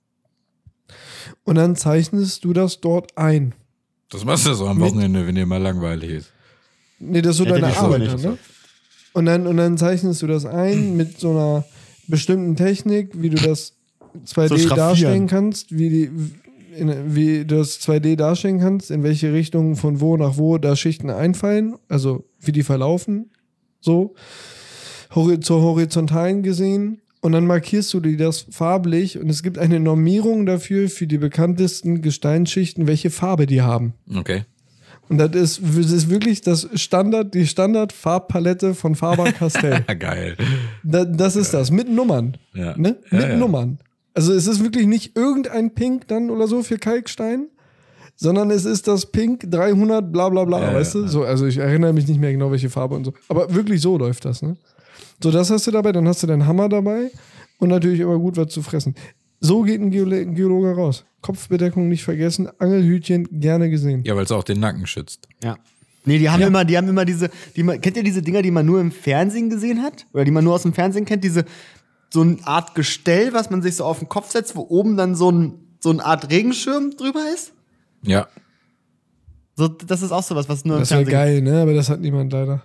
Und dann zeichnest du das dort ein. das machst du so am Mit- Wochenende, wenn dir mal langweilig ist. Nee, das ist so Hätte deine ich so Arbeit. nicht dann, gesagt. ne? Und, dann, und dann zeichnest du das ein mit so einer bestimmten Technik, wie du das zwei D So schraffieren. darstellen kannst, wie, die, in, wie du das zwei D darstellen kannst, in welche Richtung von wo nach wo da Schichten einfallen, also wie die verlaufen, so hori- zur horizontalen gesehen. Und dann markierst du dir das farblich und es gibt eine Normierung dafür für die bekanntesten Gesteinsschichten, welche Farbe die haben. Okay. Und das ist, das ist wirklich das Standard, die Standard-Farbpalette von Faber-Castell. Geil. Da, das ist das, mit Nummern. Ja. Ne? Ja, Mit ja. Nummern. Also es ist wirklich nicht irgendein Pink dann oder so für Kalkstein, sondern es ist das Pink dreihundert bla bla bla, Ja, weißt ja, du? ja. So, also ich erinnere mich nicht mehr genau, welche Farbe und so. Aber wirklich so läuft das, ne? So, das hast du dabei, dann hast du deinen Hammer dabei und natürlich immer gut was zu fressen. So geht ein, Geolo- ein Geologe raus. Kopfbedeckung nicht vergessen, Angelhütchen gerne gesehen. Ja, weil es auch den Nacken schützt. Ja. Nee, die haben Ja. immer, die haben immer diese, die man, kennt ihr diese Dinger, die man nur im Fernsehen gesehen hat? Oder die man nur aus dem Fernsehen kennt? Diese, so eine Art Gestell, was man sich so auf den Kopf setzt, wo oben dann so ein, so eine Art Regenschirm drüber ist? Ja. So, das ist auch sowas, was nur Das im wäre Fernsehen geil, ne? Aber das hat niemand leider.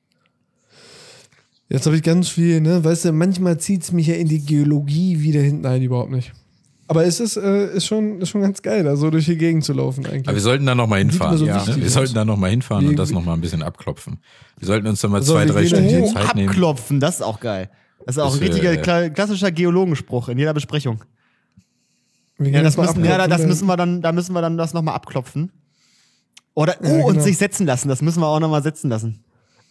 Jetzt habe ich ganz viel, ne? Weißt du, manchmal zieht es mich ja in die Geologie wieder hinten. Nein, überhaupt nicht. Aber es ist, äh, ist, schon, ist schon ganz geil, da so durch die Gegend zu laufen eigentlich. Aber wir sollten da nochmal hinfahren. so Ja. wichtig Wir aus. sollten da nochmal hinfahren Wie- und das wie- nochmal ein bisschen abklopfen. Wir sollten uns da mal So, zwei, wir drei gehen Stunden dahin. Zeit nehmen. Abklopfen, das ist auch geil. Das ist auch Das, ein richtiger äh, kla- klassischer Geologenspruch in jeder Besprechung. Wir gehen Ja, das jetzt mal müssen, ja, da- das abklopfen, müssen wir dann, da müssen wir dann das nochmal abklopfen. Oder, oh, Ja, und genau. sich setzen lassen, das müssen wir auch nochmal setzen lassen.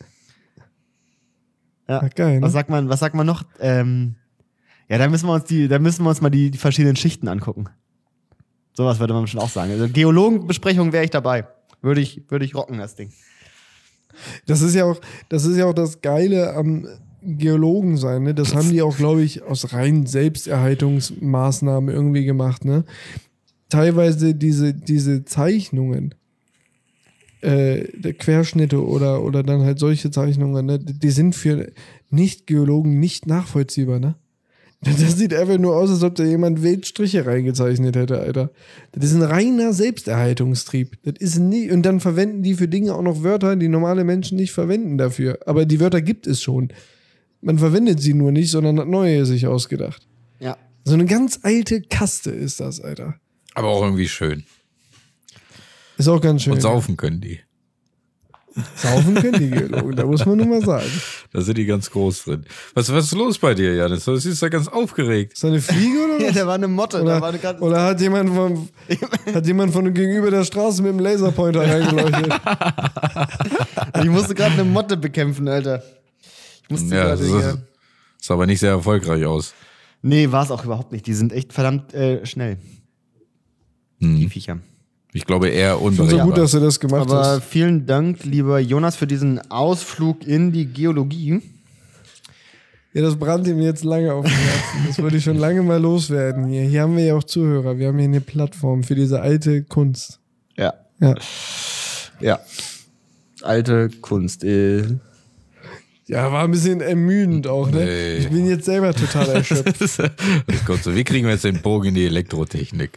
Ja, Ja, geil, ne? was sagt man, was sagt man noch? Ähm, ja, da müssen wir uns die, da müssen wir uns mal die, die verschiedenen Schichten angucken. Sowas würde man schon auch sagen. Also Geologenbesprechung wäre ich dabei. Würde ich, würde ich rocken, das Ding. Das ist ja auch, das ist ja auch das Geile am Geologen sein, ne? Das haben die auch, glaube ich, aus reinen Selbsterhaltungsmaßnahmen irgendwie gemacht, ne? Teilweise diese, diese Zeichnungen, äh, der Querschnitte oder, oder dann halt solche Zeichnungen, ne? Die sind für Nicht-Geologen nicht nachvollziehbar, ne? Das sieht einfach nur aus, als ob da jemand Wildstriche reingezeichnet hätte, Alter. Das ist ein reiner Selbsterhaltungstrieb. Das ist nie, und dann verwenden die für Dinge auch noch Wörter, die normale Menschen nicht verwenden dafür. Aber die Wörter gibt es schon. Man verwendet sie nur nicht, sondern hat neue sich ausgedacht. Ja. So eine ganz alte Kaste ist das, Alter. Aber auch irgendwie schön. Ist auch ganz schön. Und saufen können die. Saufen können die Geologen, da muss man nur mal sagen. Da sind die ganz groß drin. Was, was ist los bei dir, Janis? Du siehst ja ganz aufgeregt. Ist das eine Fliege oder Ja, was? da war eine Motte. da war Oder, eine ganz oder hat jemand von, hat jemand von gegenüber der Straße mit dem Laserpointer reingeleuchtet? ich musste gerade eine Motte bekämpfen, Alter. Ich musste Ja, gerade das hier. sah aber nicht sehr erfolgreich aus. Nee, war es auch überhaupt nicht. Die sind echt verdammt äh, schnell, die Hm. Viecher. Ich glaube eher Schon so unberechenbar. gut, dass du das gemacht Aber hast. vielen Dank, lieber Jonas, für diesen Ausflug in die Geologie. Ja, das brannte mir jetzt lange auf dem Herzen. Das wollte ich schon lange mal loswerden hier. Hier haben wir ja auch Zuhörer. Wir haben hier eine Plattform für diese alte Kunst. Ja. Ja. Ja. Alte Kunst. Äh. Ja, war ein bisschen ermüdend auch, ne? Nee. Ich bin jetzt selber total erschöpft. Das kommt so. Wie kriegen wir jetzt den Bogen in die Elektrotechnik?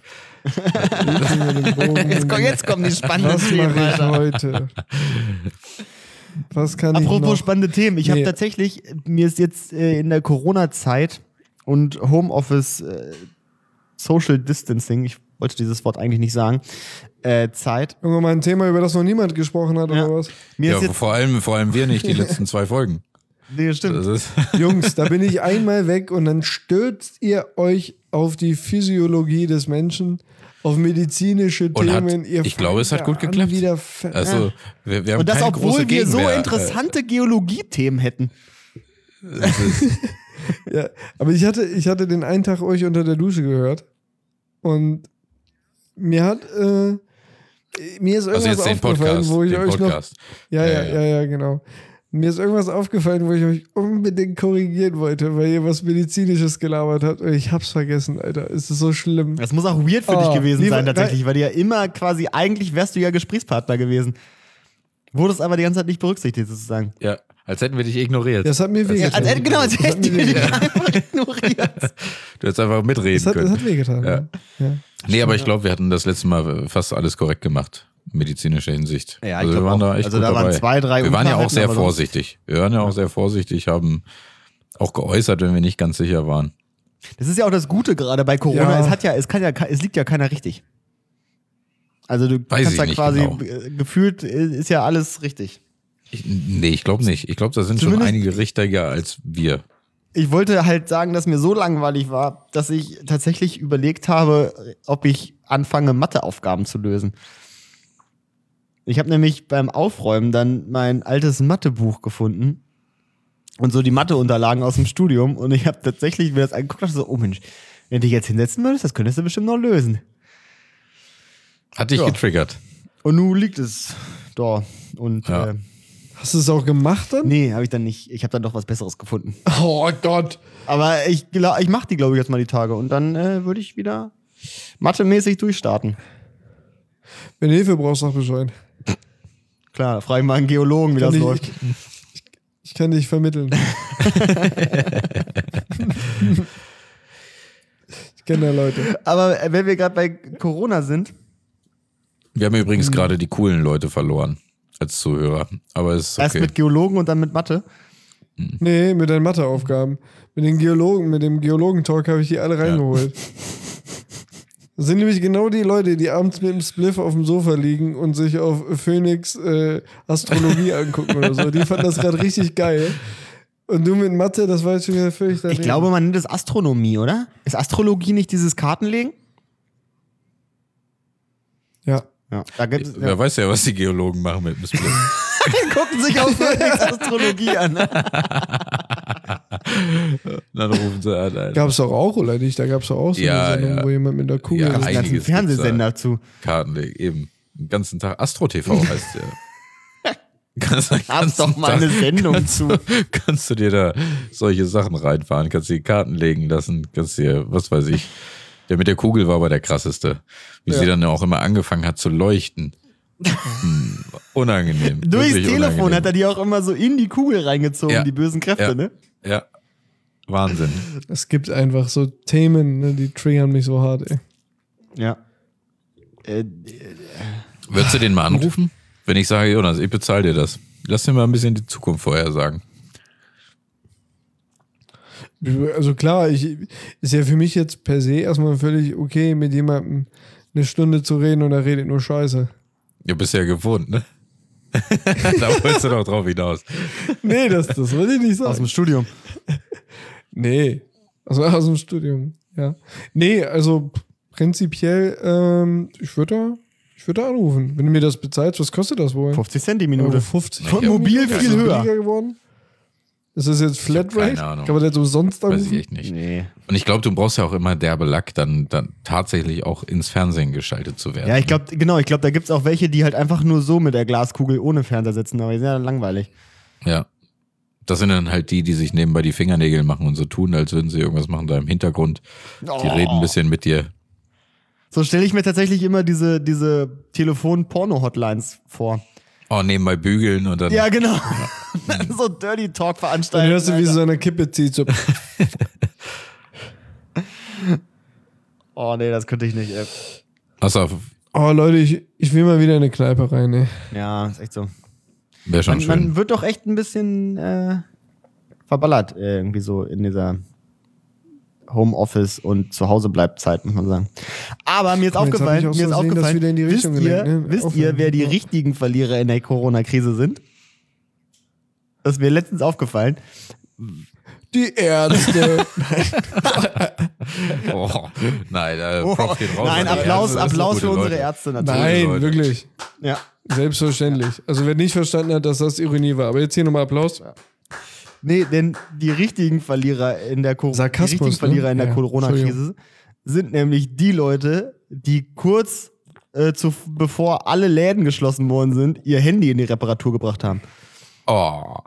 Jetzt, komm, jetzt kommen die spannenden Was Themen, mache ich Alter. heute? Was kann ich Apropos noch? spannende Themen. Ich habe Nee. tatsächlich, mir ist jetzt äh, in der Corona-Zeit und Homeoffice äh, Social Distancing, ich wollte dieses Wort eigentlich nicht sagen, äh, Zeit. Irgendwann mal ein Thema, über das noch niemand gesprochen hat, Ja. oder was? Mir Ja, ist jetzt, vor allem, vor allem wir nicht, die letzten zwei Folgen. nee, stimmt. Das ist, Jungs, da bin ich einmal weg und dann stürzt ihr euch auf die Physiologie des Menschen, auf medizinische Und hat- Themen. Ihr ich glaube, es hat fangt gut da an, geklappt. Wieder fe- also, wir, wir haben Und das, keine obwohl große wir so Gegenwehr. interessante Geologie-Themen hätten. Äh, das ist, Ja, aber ich hatte, ich hatte den einen Tag euch unter der Dusche gehört und mir hat äh, mir ist also irgendwas jetzt den aufgefallen, Podcast. wo ich den euch Podcast. noch ja, ja, Ja, ja, ja. ja, genau. Mir ist irgendwas aufgefallen, wo ich euch unbedingt korrigieren wollte, weil ihr was Medizinisches gelabert habt. Und ich hab's vergessen, Alter. Es ist so schlimm. Das muss auch weird für Oh, dich gewesen lieber- sein, tatsächlich, weil du ja immer quasi, eigentlich wärst du ja Gesprächspartner gewesen. Wurdest aber die ganze Zeit nicht berücksichtigt, sozusagen. Ja, als hätten wir dich ignoriert. Das hat mir Ja, wehgetan. also, genau, als Das hat hätten mir die dich wehgetan. einfach ignoriert. Du hättest einfach mitreden Das hat, das können. hat wehgetan. Ja. Ja. Ja. Nee, aber ich glaube, wir hatten das letzte Mal fast alles korrekt gemacht. Medizinischer Hinsicht. Ja, ich also wir glaub waren auch. da echt Also gut da waren dabei. zwei, drei Wir waren ja auch Unklarheiten, sehr aber sonst- vorsichtig. Wir waren ja auch sehr vorsichtig, haben auch geäußert, wenn wir nicht ganz sicher waren. Das ist ja auch das Gute gerade bei Corona. Ja. Es hat ja, es kann ja, es liegt ja keiner richtig. Also du Weiß kannst ich ja nicht quasi, genau. äh, gefühlt äh, ist ja alles richtig. Ich, nee, ich glaube nicht. Ich glaube, da sind schon Zumindest- einige richtiger als wir. Ich wollte halt sagen, dass mir so langweilig war, dass ich tatsächlich überlegt habe, ob ich anfange, Matheaufgaben zu lösen. Ich habe nämlich beim Aufräumen dann mein altes Mathebuch gefunden und so die Matheunterlagen aus dem Studium und ich habe tatsächlich mir das angeguckt und dachte so, oh Mensch, wenn du dich jetzt hinsetzen würdest, das könntest du bestimmt noch lösen. Hat dich Ja. getriggert. Und nun liegt es da und Ja. äh, Hast du es auch gemacht dann? Nee, habe ich dann nicht. Ich habe dann doch was Besseres gefunden. Oh Gott. Aber ich, glaub, ich mache die, glaube ich, jetzt mal die Tage. Und dann äh, würde ich wieder mathemäßig durchstarten. Wenn du Hilfe brauchst, sag Bescheid. Klar, da frage ich mal einen Geologen, wie Kann das ich, läuft. Ich, ich, ich kann dich vermitteln. Ich kenne da Leute. Aber äh, wenn wir gerade bei Corona sind. Wir haben übrigens gerade die coolen Leute verloren als Zuhörer. Aber es ist okay. Erst mit Geologen und dann mit Mathe. Nee, mit deinen Matheaufgaben. Mit den Geologen, mit dem Geologentalk habe ich die alle reingeholt. Das sind nämlich genau die Leute, die abends mit dem Spliff auf dem Sofa liegen und sich auf Phoenix äh, Astrologie angucken oder so. Die fanden das gerade richtig geil. Und du mit Mathe, das war jetzt schon wieder völlig daneben. Ich glaube, man nennt es Astronomie, oder? Ist Astrologie nicht dieses Kartenlegen? Ja. Ja, da gibt's, Wer ja. weiß ja, was die Geologen machen mit dem Split. Gucken sich auf Phoenix Astrologie an. Dann rufen sie an. Alter. Gab's doch auch, oder nicht? Da gab's doch auch so Ja, eine Sendung, ja. wo jemand mit der Kugel... Ja, Da ist ein ganzen einiges Fernsehsender gibt's zu. Kartenlegen, eben. Den ganzen Tag. Astro T V heißt der. Kannst, Hab's doch mal eine Sendung kannst, zu. Kannst du dir da solche Sachen reinfahren? Kannst dir Karten legen lassen? Kannst dir, was weiß ich. Der mit der Kugel war aber der krasseste. Wie Ja. sie dann auch immer angefangen hat zu leuchten. Hm, unangenehm. Durchs wirklich Telefon unangenehm. hat er die auch immer so in die Kugel reingezogen, Ja. die bösen Kräfte, Ja. ne? Ja. Wahnsinn. Es gibt einfach so Themen, ne, die triggern mich so hart, ey. Ja. Äh, Würdest du den mal anrufen? Wenn ich sage, Jonas, ich bezahle dir das. Lass dir mal ein bisschen die Zukunft vorher sagen. Also klar, ich, ist ja für mich jetzt per se erstmal völlig okay, mit jemandem eine Stunde zu reden und er redet nur Scheiße. Du bist ja gewohnt, ne? Da wolltest du doch drauf hinaus. Nee, das, das will ich nicht sagen. aus dem Studium. Nee, also aus dem Studium, ja. Nee, also prinzipiell, ähm, ich würde da, ich würde da anrufen. Wenn du mir das bezahlst, was kostet das wohl? fünfzig Cent die Euro Minute. fünfzig. Von mobil viel Ist das höher. billiger geworden? Ist das jetzt Flatrate? keine Ahnung. Kann man das umsonst Weiß ich anrufen? echt nicht. Nee. Und ich glaube, du brauchst ja auch immer derbe Lack, dann, dann tatsächlich auch ins Fernsehen geschaltet zu werden. Ja, ich glaube, genau, ich glaube, da gibt's auch welche, die halt einfach nur so mit der Glaskugel ohne Fernseher sitzen, aber die sind ja langweilig. Ja. Das sind dann halt die, die sich nebenbei die Fingernägel machen und so tun, als würden sie irgendwas machen da im Hintergrund. Die Oh. reden ein bisschen mit dir. So stelle ich mir tatsächlich immer diese, diese Telefon-Porno-Hotlines vor. Oh, nebenbei bügeln und dann. Ja, genau. So Dirty Talk Dann veranstalten. hörst du, wie Alter. so eine Kippe zieht. So. Oh nee, das könnte ich nicht, ey. Achso, Oh Leute, ich, ich will mal wieder in eine Kneipe rein, ey. Ja, ist echt so. wäre schon Man, schön. man wird doch echt ein bisschen äh, verballert, äh, irgendwie so in dieser Homeoffice und Zuhause-Bleibt-Zeit, muss man sagen. Aber mir ist Komm, jetzt hab aufgefallen, ich aus mir ist Versehen das aufgefallen, wieder in die wisst, Richtung ihr, gelenkt, ne? wisst ihr, Aufhören. wer die Ja. richtigen Verlierer in der Corona-Krise sind? Das ist mir letztens aufgefallen. Die Ärzte. Oh, nein, äh, Oh, Props geht raus nein, an die Applaus, Ärzte, das sind Applaus gute für unsere Leute. Ärzte natürlich. Nein, Leute. wirklich. Ja. Selbstverständlich. Also wer nicht verstanden hat, dass das Ironie war. Aber jetzt hier nochmal Applaus. Nee, denn die richtigen Verlierer in der, Co- die Sarkasmus, richtigen ne? Verlierer in der Ja, Corona-Krise sind nämlich die Leute, die kurz äh, zu, bevor alle Läden geschlossen worden sind, ihr Handy in die Reparatur gebracht haben. Oh.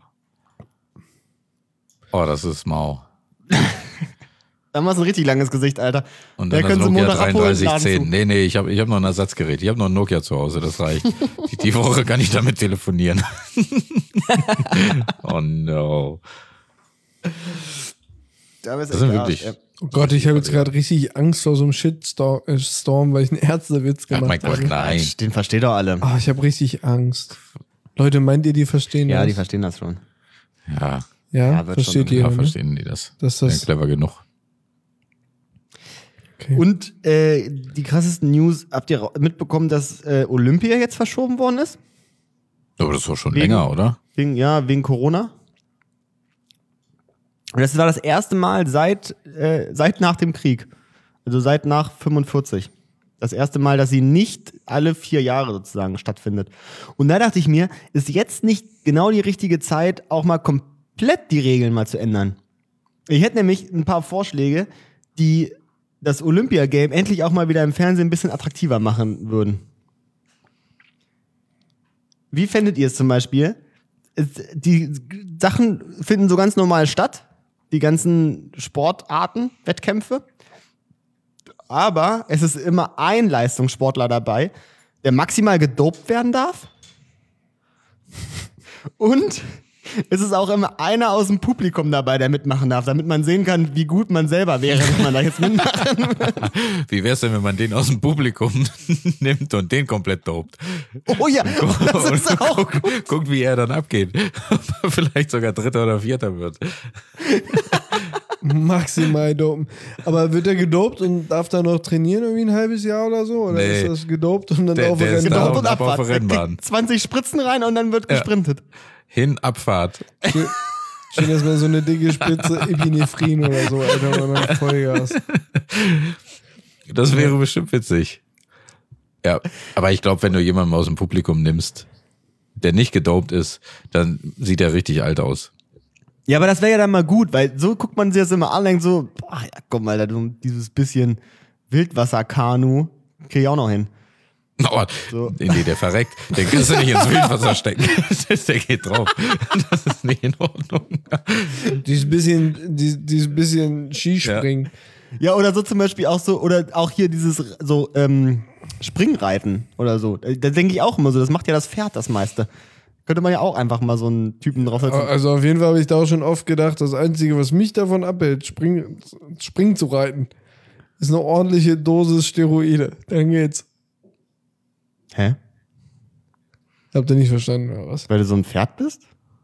Oh, das ist mau. Da hast du ein richtig langes Gesicht, Alter. Und Wer dann das können sie Nokia Montag abholen? dreiunddreißig Laden zehn. zu. Nee, nee, ich habe ich hab noch ein Ersatzgerät. Ich habe noch ein Nokia zu Hause, das reicht. die, die Woche kann ich damit telefonieren. Oh no. Da ist Das sind echt wirklich... Arsch, Oh Gott, ich habe jetzt gerade richtig Angst vor so einem Shitstorm, äh, Storm, weil ich einen Ärztewitz Ach gemacht mein Gott, habe. ey. nein. Den versteht doch alle. Ah, ich habe richtig Angst. Leute, meint ihr, die verstehen Ja, das? die verstehen das schon. Ja, Ja, Ja, wird versteht schon. jeder, ja ne? verstehen die das. Dass Ja, das clever genug. okay. Und äh, die krassesten News, habt ihr ra- mitbekommen, dass äh, Olympia jetzt verschoben worden ist? Aber das war schon Wegen- länger, oder? Wegen, ja, wegen Corona. Und das war das erste Mal seit, äh, seit nach dem Krieg. Also seit nach fünfundvierzig. Das erste Mal, dass sie nicht alle vier Jahre sozusagen stattfindet. Und da dachte ich mir, ist jetzt nicht genau die richtige Zeit, auch mal komplett die Regeln mal zu ändern. Ich hätte nämlich ein paar Vorschläge, die das Olympia-Game endlich auch mal wieder im Fernsehen ein bisschen attraktiver machen würden. Wie fändet ihr es zum Beispiel, es, die Sachen finden so ganz normal statt. Die ganzen Sportarten, Wettkämpfe. Aber es ist immer ein Leistungssportler dabei, der maximal gedopt werden darf. Und es ist auch immer einer aus dem Publikum dabei, der mitmachen darf, damit man sehen kann, wie gut man selber wäre, wenn man da jetzt mitmachen würde. Wie wär's denn, wenn man den aus dem Publikum nimmt und den komplett dopt? Oh ja, das ist und auch guckt, gut. guckt, wie er dann abgeht. Ob er vielleicht sogar Dritter oder Vierter wird. Maximal dopen. Aber wird er gedopt und darf dann noch trainieren irgendwie ein halbes Jahr oder so? Oder Nee. ist das gedopt und dann Der- auf der ist Rennen? da Gedopt und und ab auf Abfahrt. der Der Rennbahn. kriegt zwanzig Spritzen rein und dann wird gesprintet. Hin, Abfahrt. Schön erstmal so eine dicke Spitze Epinephrin oder so, Alter, und dann Vollgas. Das wäre bestimmt witzig. Ja, aber ich glaube, wenn du jemanden aus dem Publikum nimmst, der nicht gedopt ist, dann sieht er richtig alt aus. Ja, aber das wäre ja dann mal gut, weil so guckt man sich das immer an und denkt so, boah, ja, komm mal, so dieses bisschen Wildwasser-Kanu krieg ich auch noch hin. Oh, So. nee, der verreckt. Den kannst du nicht ins Wildwasser stecken. Der geht drauf. Das ist nicht in Ordnung. Dieses bisschen, dieses, dieses bisschen Skispringen. Ja, oder so zum Beispiel auch so, oder auch hier dieses so ähm, Springreiten oder so. Da denke ich auch immer so, das macht ja das Pferd das meiste. Könnte man ja auch einfach mal so einen Typen draufsetzen. Also auf jeden Fall habe ich da auch schon oft gedacht, das Einzige, was mich davon abhält, Spring, Springen zu reiten, ist eine ordentliche Dosis Steroide. Dann geht's. Hä? Habt ihr nicht verstanden, oder was? Weil du so ein Pferd bist?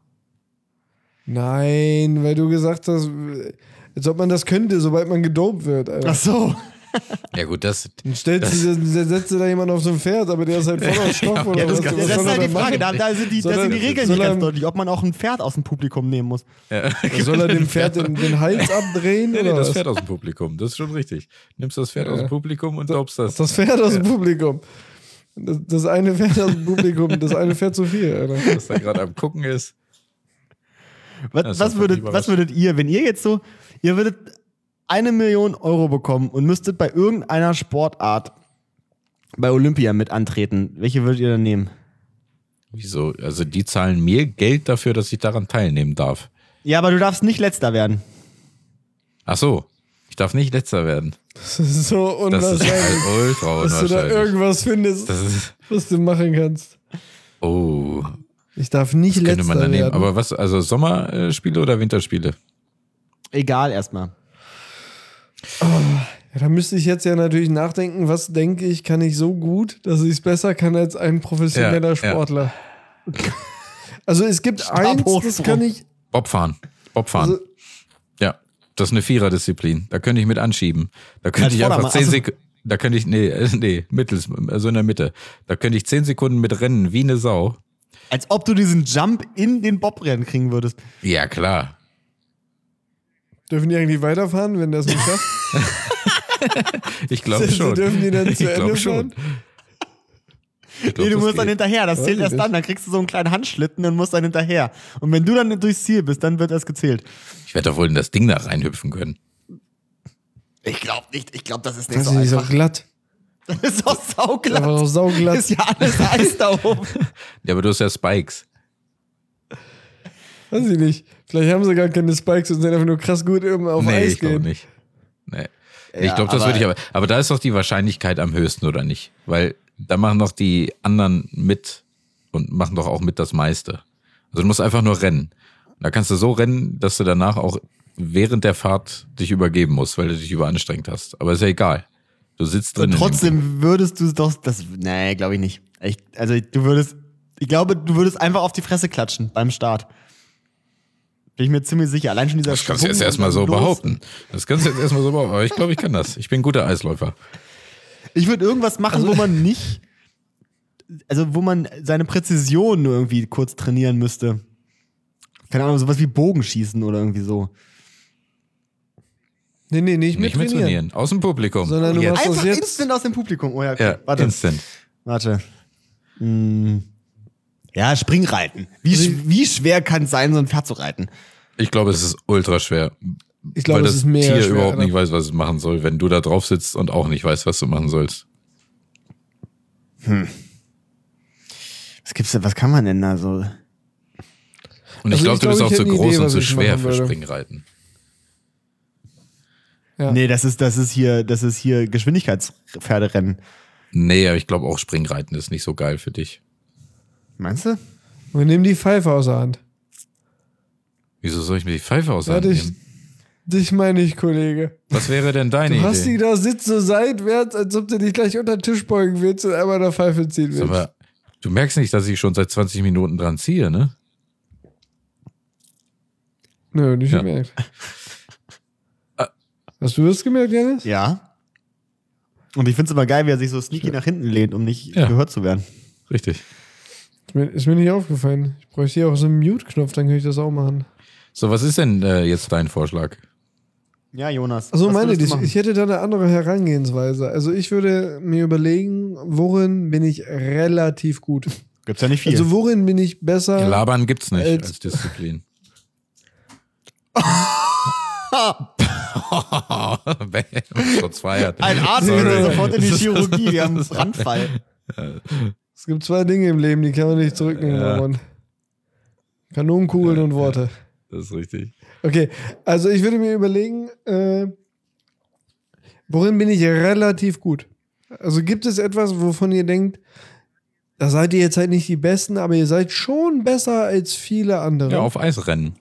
Nein, weil du gesagt hast, als ob man das könnte, sobald man gedopt wird. Alter. Ach so. Ja gut, das, Dann stellst du, dann setzt du da jemand auf so ein Pferd, aber der ist halt voller Stoff oder ja, das was? kann- Was Ja, das soll ist er halt die denn Frage. machen? Da, da sind die, Soll da sind er- die Regeln soll nicht er- ganz deutlich, ob man auch ein Pferd aus dem Publikum nehmen muss. ja. Soll er dem Pferd den, den Hals abdrehen? Nee, nee, oder das was? Pferd aus dem Publikum. Das ist schon richtig. Nimmst das Pferd Ja. aus dem Publikum und dopst das. Das Pferd aus dem Publikum. Das, das eine Pferd aus dem Publikum, das eine Pferd zu viel, Alter. Was da gerade am Gucken ist. Was, Das ist was, doch würdet, lieber was was. würdet ihr, wenn ihr jetzt so, ihr würdet eine Million Euro bekommen und müsstet bei irgendeiner Sportart bei Olympia mit antreten, welche würdet ihr dann nehmen? Wieso? Also die zahlen mir Geld dafür, dass ich daran teilnehmen darf. Ja, aber du darfst nicht letzter werden. Ach so. Ich darf nicht letzter werden. Das ist so Das ist unwahrscheinlich, halt ultra dass du da unwahrscheinlich. irgendwas findest, Das ist, was du machen kannst. oh, Ich darf nicht könnte letzter man da nehmen. werden. Aber was, also Sommerspiele oder Winterspiele? Egal erstmal. Ja, da müsste ich jetzt ja natürlich nachdenken, was denke ich, kann ich so gut, dass ich es besser kann als ein professioneller Ja, ja. Sportler. Also es gibt eins, das Stabhochsprung. kann ich. Bobfahren. Bobfahren. Also, Ja, das ist eine Viererdisziplin. Da könnte ich mit anschieben. Da könnte Als ich einfach Vordermann, zehn ach so. Sekunden, da könnte ich, nee, äh, nee, mittels, also in der Mitte. Da könnte ich zehn Sekunden mit rennen, wie eine Sau. Als ob du diesen Jump in den Bobrennen kriegen würdest. Ja, klar. dürfen die eigentlich weiterfahren, wenn das nicht schafft? Ich glaube Sie schon. dürfen die dann Ich zu Ende glaube schon. fahren? Ich glaub, Nee, du das musst dann geht. hinterher. Das Weiß zählt ich erst nicht. dann. Dann kriegst du so einen kleinen Handschlitten und musst dann hinterher. Und wenn du dann durchs Ziel bist, dann wird das gezählt. Ich werde doch wohl in das Ding da reinhüpfen können. Ich glaube nicht. Ich glaube, das ist nicht Das so ist so einfach. glatt. Das ist doch Einfach sauglatt. auch sauglatt. Ist ja alles Eis da oben. Ja, aber du hast ja Spikes. Weiß ich nicht. Vielleicht haben sie gar keine Spikes und sind einfach nur krass gut im auf nee, Eis ich glaube gehen. nicht. Nee. Ja, ich glaube, das aber- würde ich aber. Aber da ist doch die Wahrscheinlichkeit am höchsten, oder nicht? Weil da machen doch die anderen mit und machen doch auch mit das meiste. Also du musst einfach nur rennen. Da kannst du so rennen, dass du danach auch während der Fahrt dich übergeben musst, weil du dich überanstrengt hast. Aber ist ja egal. Du sitzt drin. Und in dem Ding. trotzdem würdest du doch, das, nee, glaube ich nicht. Ich, also du würdest, ich glaube, du würdest einfach auf die Fresse klatschen beim Start. Bin ich mir ziemlich sicher. Allein schon dieser Das kannst du jetzt Schwung erstmal und so dann los. behaupten. Das kannst du jetzt erstmal so behaupten. Aber ich glaube, ich kann das. Ich bin ein guter Eisläufer. Ich würde irgendwas machen, Also- wo man nicht, also wo man seine Präzision nur irgendwie kurz trainieren müsste. Keine Ahnung, sowas wie Bogenschießen oder irgendwie so. Nee, nee, nicht, Nicht mit mit trainieren. trainieren. Aus dem Publikum. Sondern du Jetzt. machst- das Einfach jetzt? instant aus dem Publikum. Oh ja, okay. Ja, warte. instant. Warte. Hm. Ja, Springreiten. Wie, sch- wie schwer kann es sein, so ein Pferd zu reiten? Ich glaube, es ist ultra schwer. Ich glaube, weil es das ist mega Tier schwer, überhaupt Alter. nicht weiß, was es machen soll, wenn du da drauf sitzt und auch nicht weißt, was du machen sollst. Was gibt's denn, was kann man denn da so? Und ich Also glaube, ich du bist glaub, auch ich zu hätte eine groß Idee, und was zu ich schwer machen für würde. Springreiten. Ja. Nee, das ist, das ist hier, das ist hier Geschwindigkeitspferderennen. Nee, aber ich glaube auch Springreiten ist nicht so geil für dich. Meinst du? Wir nehmen die Pfeife aus der Hand. Wieso soll ich mir die Pfeife aus der Ja, Hand dich, nehmen? dich meine ich, Kollege. Was wäre denn deine Du hast Idee? die da sitzt so seitwärts, als ob du dich gleich unter den Tisch beugen willst und einmal der Pfeife ziehen willst. Aber du merkst nicht, dass ich schon seit zwanzig Minuten dran ziehe, ne? Nö, nicht Ja. gemerkt. Hast du das gemerkt, Janis? Ja. Und ich find's immer geil, wie er sich so sneaky nach hinten lehnt, um nicht Ja. gehört zu werden. Richtig. Ist mir, ist mir nicht aufgefallen. Ich bräuchte hier auch so einen Mute-Knopf, dann könnte ich das auch machen. So, was ist denn äh, jetzt dein Vorschlag? Ja, Jonas. Also was meine würdest du ich, machen? ich hätte da eine andere Herangehensweise. Also ich würde mir überlegen, worin bin ich relativ gut. Gibt's ja nicht viel. Also worin bin ich besser? Ja, Labern gibt's nicht Als- als Disziplin. Schon feiert. Ein Arzt Sorry. geht sofort in die Chirurgie, wir haben einen Brandfall. Es gibt zwei Dinge im Leben, die kann man nicht zurücknehmen. Ja. Mann. Kanonenkugeln und Worte. Das ist richtig. Okay, also ich würde mir überlegen, äh, worin bin ich relativ gut? Also gibt es etwas, wovon ihr denkt, da seid ihr jetzt halt nicht die Besten, aber ihr seid schon besser als viele andere. Ja, auf Eis rennen.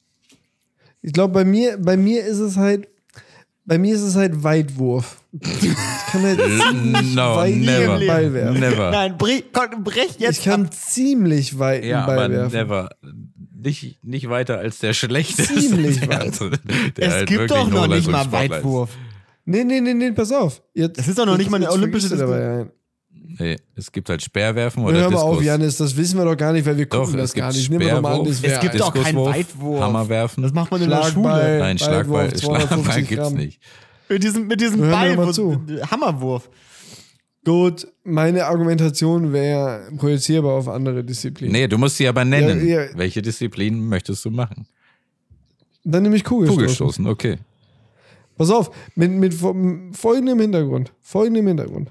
Ich glaube, bei mir, bei mir ist es halt, bei mir ist es halt Weitwurf. Ich kann halt ziemlich No, weit never. einen Ball werfen. Never. Nein, brech, komm, brech jetzt Ich kann ab. ziemlich weit einen Ja, Ball aber werfen. never. Nicht, nicht weiter als der schlechteste. Ziemlich der, weit. der Es halt gibt wirklich doch noch ein nicht mal Hochleistungssportler ist. Weitwurf. Nee, nee, nee, nee, pass auf. Jetzt, Das ist doch noch nicht mal eine jetzt olympische vergisst du dabei ein. Nee, es gibt halt Speerwerfen Hör oder mal Diskus. auf, Janis, das wissen wir doch gar nicht, weil wir Doch, gucken das es gibt gar nicht. Nehmen wir doch mal an, Speerwurf, das wäre Es gibt ein doch keinen Diskuswurf, Weitwurf. Hammerwerfen. Das macht man in der Schlagball. Schule. Nein, Schlagball, Weitwurf, Schlagball zweihundertfünfzig gibt's Gramm. nicht. Mit diesem, mit diesem Hör mir Ball. mal wo- zu. Hammerwurf. Gut, meine Argumentation wäre projizierbar auf andere Disziplinen. Nee, du musst sie aber nennen. Ja, ja. Welche Disziplin möchtest du machen? Dann nehme ich Kugelstoßen. Kugelstoßen, okay. Pass auf, mit, mit fo- folgendem Hintergrund. Folgendem Hintergrund.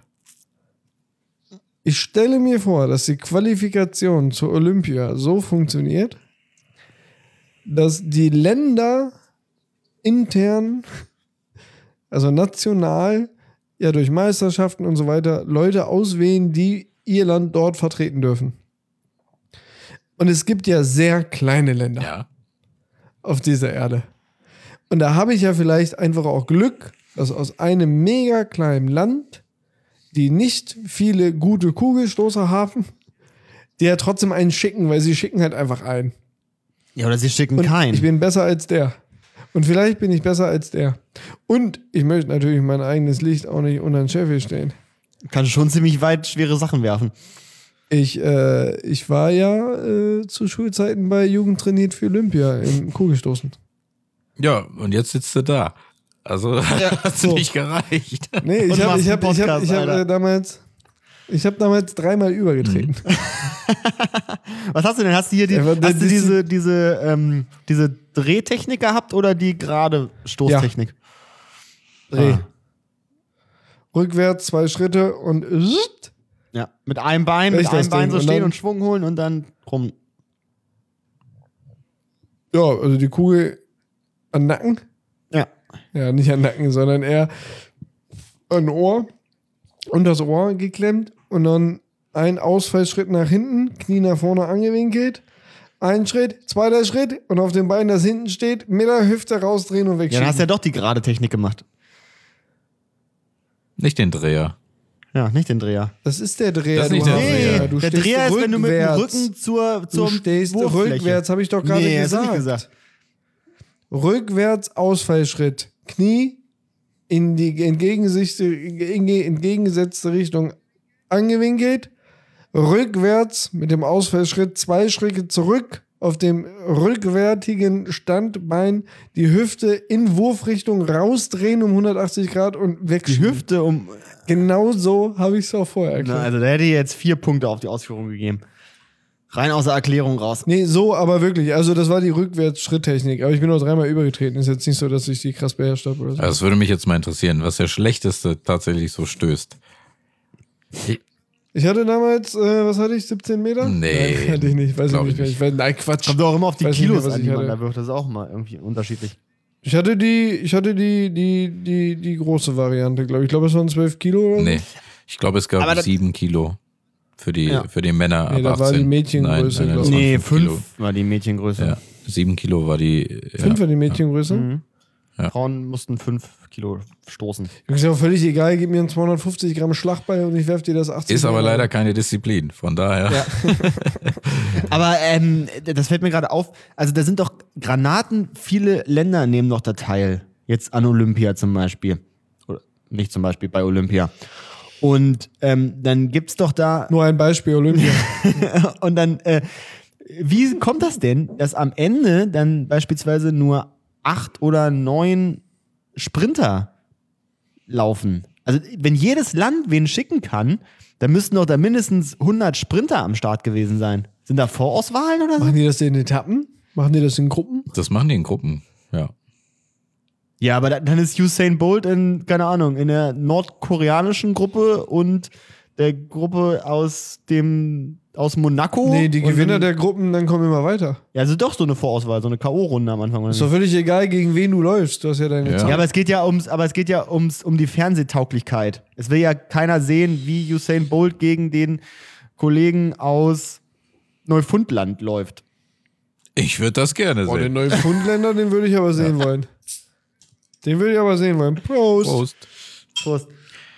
Ich stelle mir vor, dass die Qualifikation zur Olympia so funktioniert, dass die Länder intern, also national, ja durch Meisterschaften und so weiter, Leute auswählen, die ihr Land dort vertreten dürfen. Und es gibt ja sehr kleine Länder Ja. auf dieser Erde. Und da habe ich ja vielleicht einfach auch Glück, dass aus einem mega kleinen Land, die nicht viele gute Kugelstoßer haben, die ja trotzdem einen schicken, weil sie schicken halt einfach einen. Ja, oder sie schicken Und keinen. ich bin besser als der. Und vielleicht bin ich besser als der. Und ich möchte natürlich mein eigenes Licht auch nicht unter den Scheffel stellen. Kann schon ziemlich weit schwere Sachen werfen. Ich, äh, ich war ja äh, zu Schulzeiten bei Jugend trainiert für Olympia im Kugelstoßen. Ja, und jetzt sitzt du da. Also hat so. nicht gereicht. Nee, Und ich du habe machst ich hab, einen ich hab, Podcast, ich hab, Alter. äh, damals, ich hab damals dreimal übergetreten. Was hast du denn? Hast du hier die, Ja, aber das hast du ist- diese, diese, ähm, diese Drehtechnik gehabt oder die gerade Stoßtechnik? Dreh. Ah. Rückwärts zwei Schritte und zzt. Ja. Mit einem Bein, mit Echt einem das Bein Ding. so Und stehen dann- und Schwung holen und dann rum. Ja, also die Kugel an den Nacken. Ja. Ja, nicht an den Nacken, sondern eher an Ohr und das Ohr geklemmt und dann ein Ausfallschritt nach hinten, Knie nach vorne angewinkelt, ein Schritt, zweiter Schritt und auf dem Bein, das hinten steht, mit der Hüfte rausdrehen und Ja, wegschieben. dann hast du ja doch die gerade Technik gemacht. Nicht den Dreher. Ja, nicht den Dreher. Das ist der Dreher. Das ist du nicht der Hase. Dreher. Ja, du der stehst Dreher ist, wenn du mit dem rückwärts. Rücken zur, Du zur stehst Wurffläche. rückwärts, habe ich doch gerade nee, hast du gesagt. nicht gesagt. Rückwärts Ausfallschritt. Knie in die entgegengesetzte, entgegengesetzte Richtung angewinkelt. Rückwärts mit dem Ausfallschritt zwei Schritte zurück. Auf dem rückwärtigen Standbein die Hüfte in Wurfrichtung rausdrehen um hundertachtzig Grad und Die wegschieben. Hüfte um. Genau so habe ich es auch vorher Na, erklärt. also da hätte ich jetzt vier Punkte auf die Ausführung gegeben. Rein aus der Erklärung raus. Nee, so aber wirklich. Also das war die Rückwärts-Schritttechnik. Aber ich bin auch dreimal übergetreten. Ist jetzt nicht so, dass ich die krass beherrscht habe oder so. Also das würde mich jetzt mal interessieren, was der Schlechteste tatsächlich so stößt. Ich, Ich hatte damals, äh, was hatte ich, siebzehn Meter? Nee. Nein, hatte ich nicht, weiß ich glaub nicht ich mehr. nicht. Ich weiß, nein, Quatsch. Kommt auch immer auf die Weiß nicht Kilos mehr, was an, ich die man hatte. da wirft. Das ist auch mal irgendwie unterschiedlich. Ich hatte die, ich hatte die, die, die, die große Variante, glaube ich. Ich glaube, es waren zwölf Kilo oder so. Nee. Ich glaube, es Aber gab das- sieben Kilo für die, Ja. für die Männer Nee, ab da achtzehn. war die Mädchengröße, Nein, nein, glaub das ich. waren Nee, fünf fünf Kilo. war die Mädchengröße. Ja, sieben Kilo war die. Fünf ja. war die Mädchengröße. Mhm. Ja. Frauen mussten fünf Kilo stoßen. Das ist ja auch völlig egal, gib mir einen zweihundertfünfzig Gramm Schlagball und ich werf dir das achtzig Ist aber Meter. leider keine Disziplin. Von daher. Ja. Aber ähm, das fällt mir gerade auf. Also da sind doch Granaten, viele Länder nehmen doch da teil. Jetzt an Olympia zum Beispiel. Oder nicht zum Beispiel, bei Olympia. Und ähm, dann gibt's doch da... Nur ein Beispiel, Olympia. Und dann, äh, wie kommt das denn, dass am Ende dann beispielsweise nur acht oder neun Sprinter laufen? Also wenn jedes Land wen schicken kann, dann müssten doch da mindestens hundert Sprinter am Start gewesen sein. Sind da Vorauswahlen oder so? Machen die das in Etappen? Machen die das in Gruppen? Das machen die in Gruppen. Ja. Ja, aber da- dann ist Usain Bolt in, keine Ahnung, in der nordkoreanischen Gruppe und der Gruppe aus dem aus Monaco. Nee, die Und Gewinner dann, der Gruppen, dann kommen immer weiter. Ja, also doch so eine Vorauswahl, so eine K O-Runde am Anfang. Oder Ist nicht? doch völlig egal, gegen wen du läufst. Du hast ja deine Ja. Zeit. Ja, aber es geht ja ums, aber es geht ja ums, um die Fernsehtauglichkeit. Es will ja keiner sehen, wie Usain Bolt gegen den Kollegen aus Neufundland läuft. Ich würde das gerne Boah, den sehen. Neufundländer, den würde ich aber sehen wollen. Den würde ich aber sehen wollen. Prost. Prost. Prost.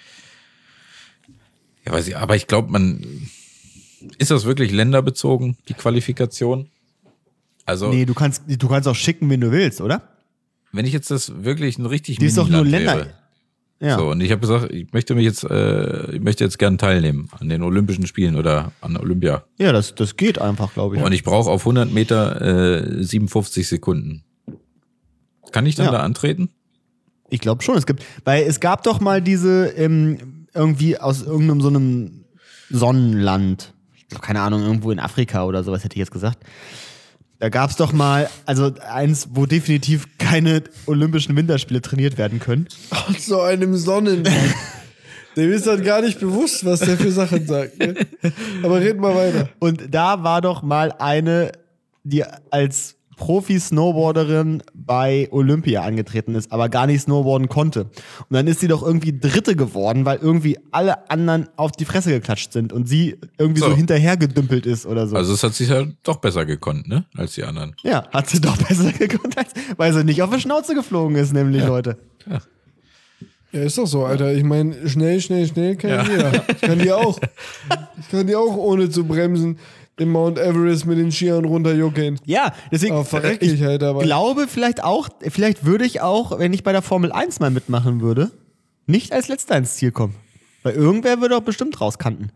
Ja, weiß ich, aber ich glaube, man. Ist das wirklich länderbezogen, die Qualifikation? Also, Nee, du kannst, du kannst auch schicken, wen du willst, oder? wenn ich jetzt das wirklich ein richtig Die ist doch nur Miniland Länder. wäre. Ja. So, und ich habe gesagt, ich möchte mich jetzt, äh, ich möchte jetzt gerne teilnehmen an den Olympischen Spielen oder an Olympia. Ja, das, das geht einfach, glaube ich. Und ich brauche auf hundert Meter äh, siebenundfünfzig Sekunden. Kann ich dann Ja. da antreten? Ich glaube schon. Es gibt, weil es gab doch mal diese ähm, irgendwie aus irgendeinem so einem Sonnenland, ich glaub, keine Ahnung, irgendwo in Afrika oder sowas hätte ich jetzt gesagt. Da gab es doch mal, also eins, wo definitiv keine Olympischen Winterspiele trainiert werden können. Aus so einem Sonnenland. Dem ist das gar nicht bewusst, was der für Sachen sagt. Ne? Aber red mal weiter. Und da war doch mal eine, die als Profi-Snowboarderin bei Olympia angetreten ist, aber gar nicht snowboarden konnte. Und dann ist sie doch irgendwie Dritte geworden, weil irgendwie alle anderen auf die Fresse geklatscht sind und sie irgendwie so, So. hinterhergedümpelt ist oder so. Also es hat sich ja doch besser gekonnt, ne, als die anderen. Ja, hat sie doch besser gekonnt, als, weil sie nicht auf die Schnauze geflogen ist, nämlich Leute. Ja, ist doch so, Alter. Ich meine, schnell, schnell, schnell kann Ja. jeder. Ich kann die auch. Ich kann die auch ohne zu bremsen den Mount Everest mit den Skiern runterjuckeln. Ja, deswegen, Aber verreck ich ich halt dabei. glaube vielleicht auch, vielleicht würde ich auch, wenn ich bei der Formel eins mal mitmachen würde, nicht als Letzter ins Ziel kommen. Weil irgendwer würde doch bestimmt rauskanten.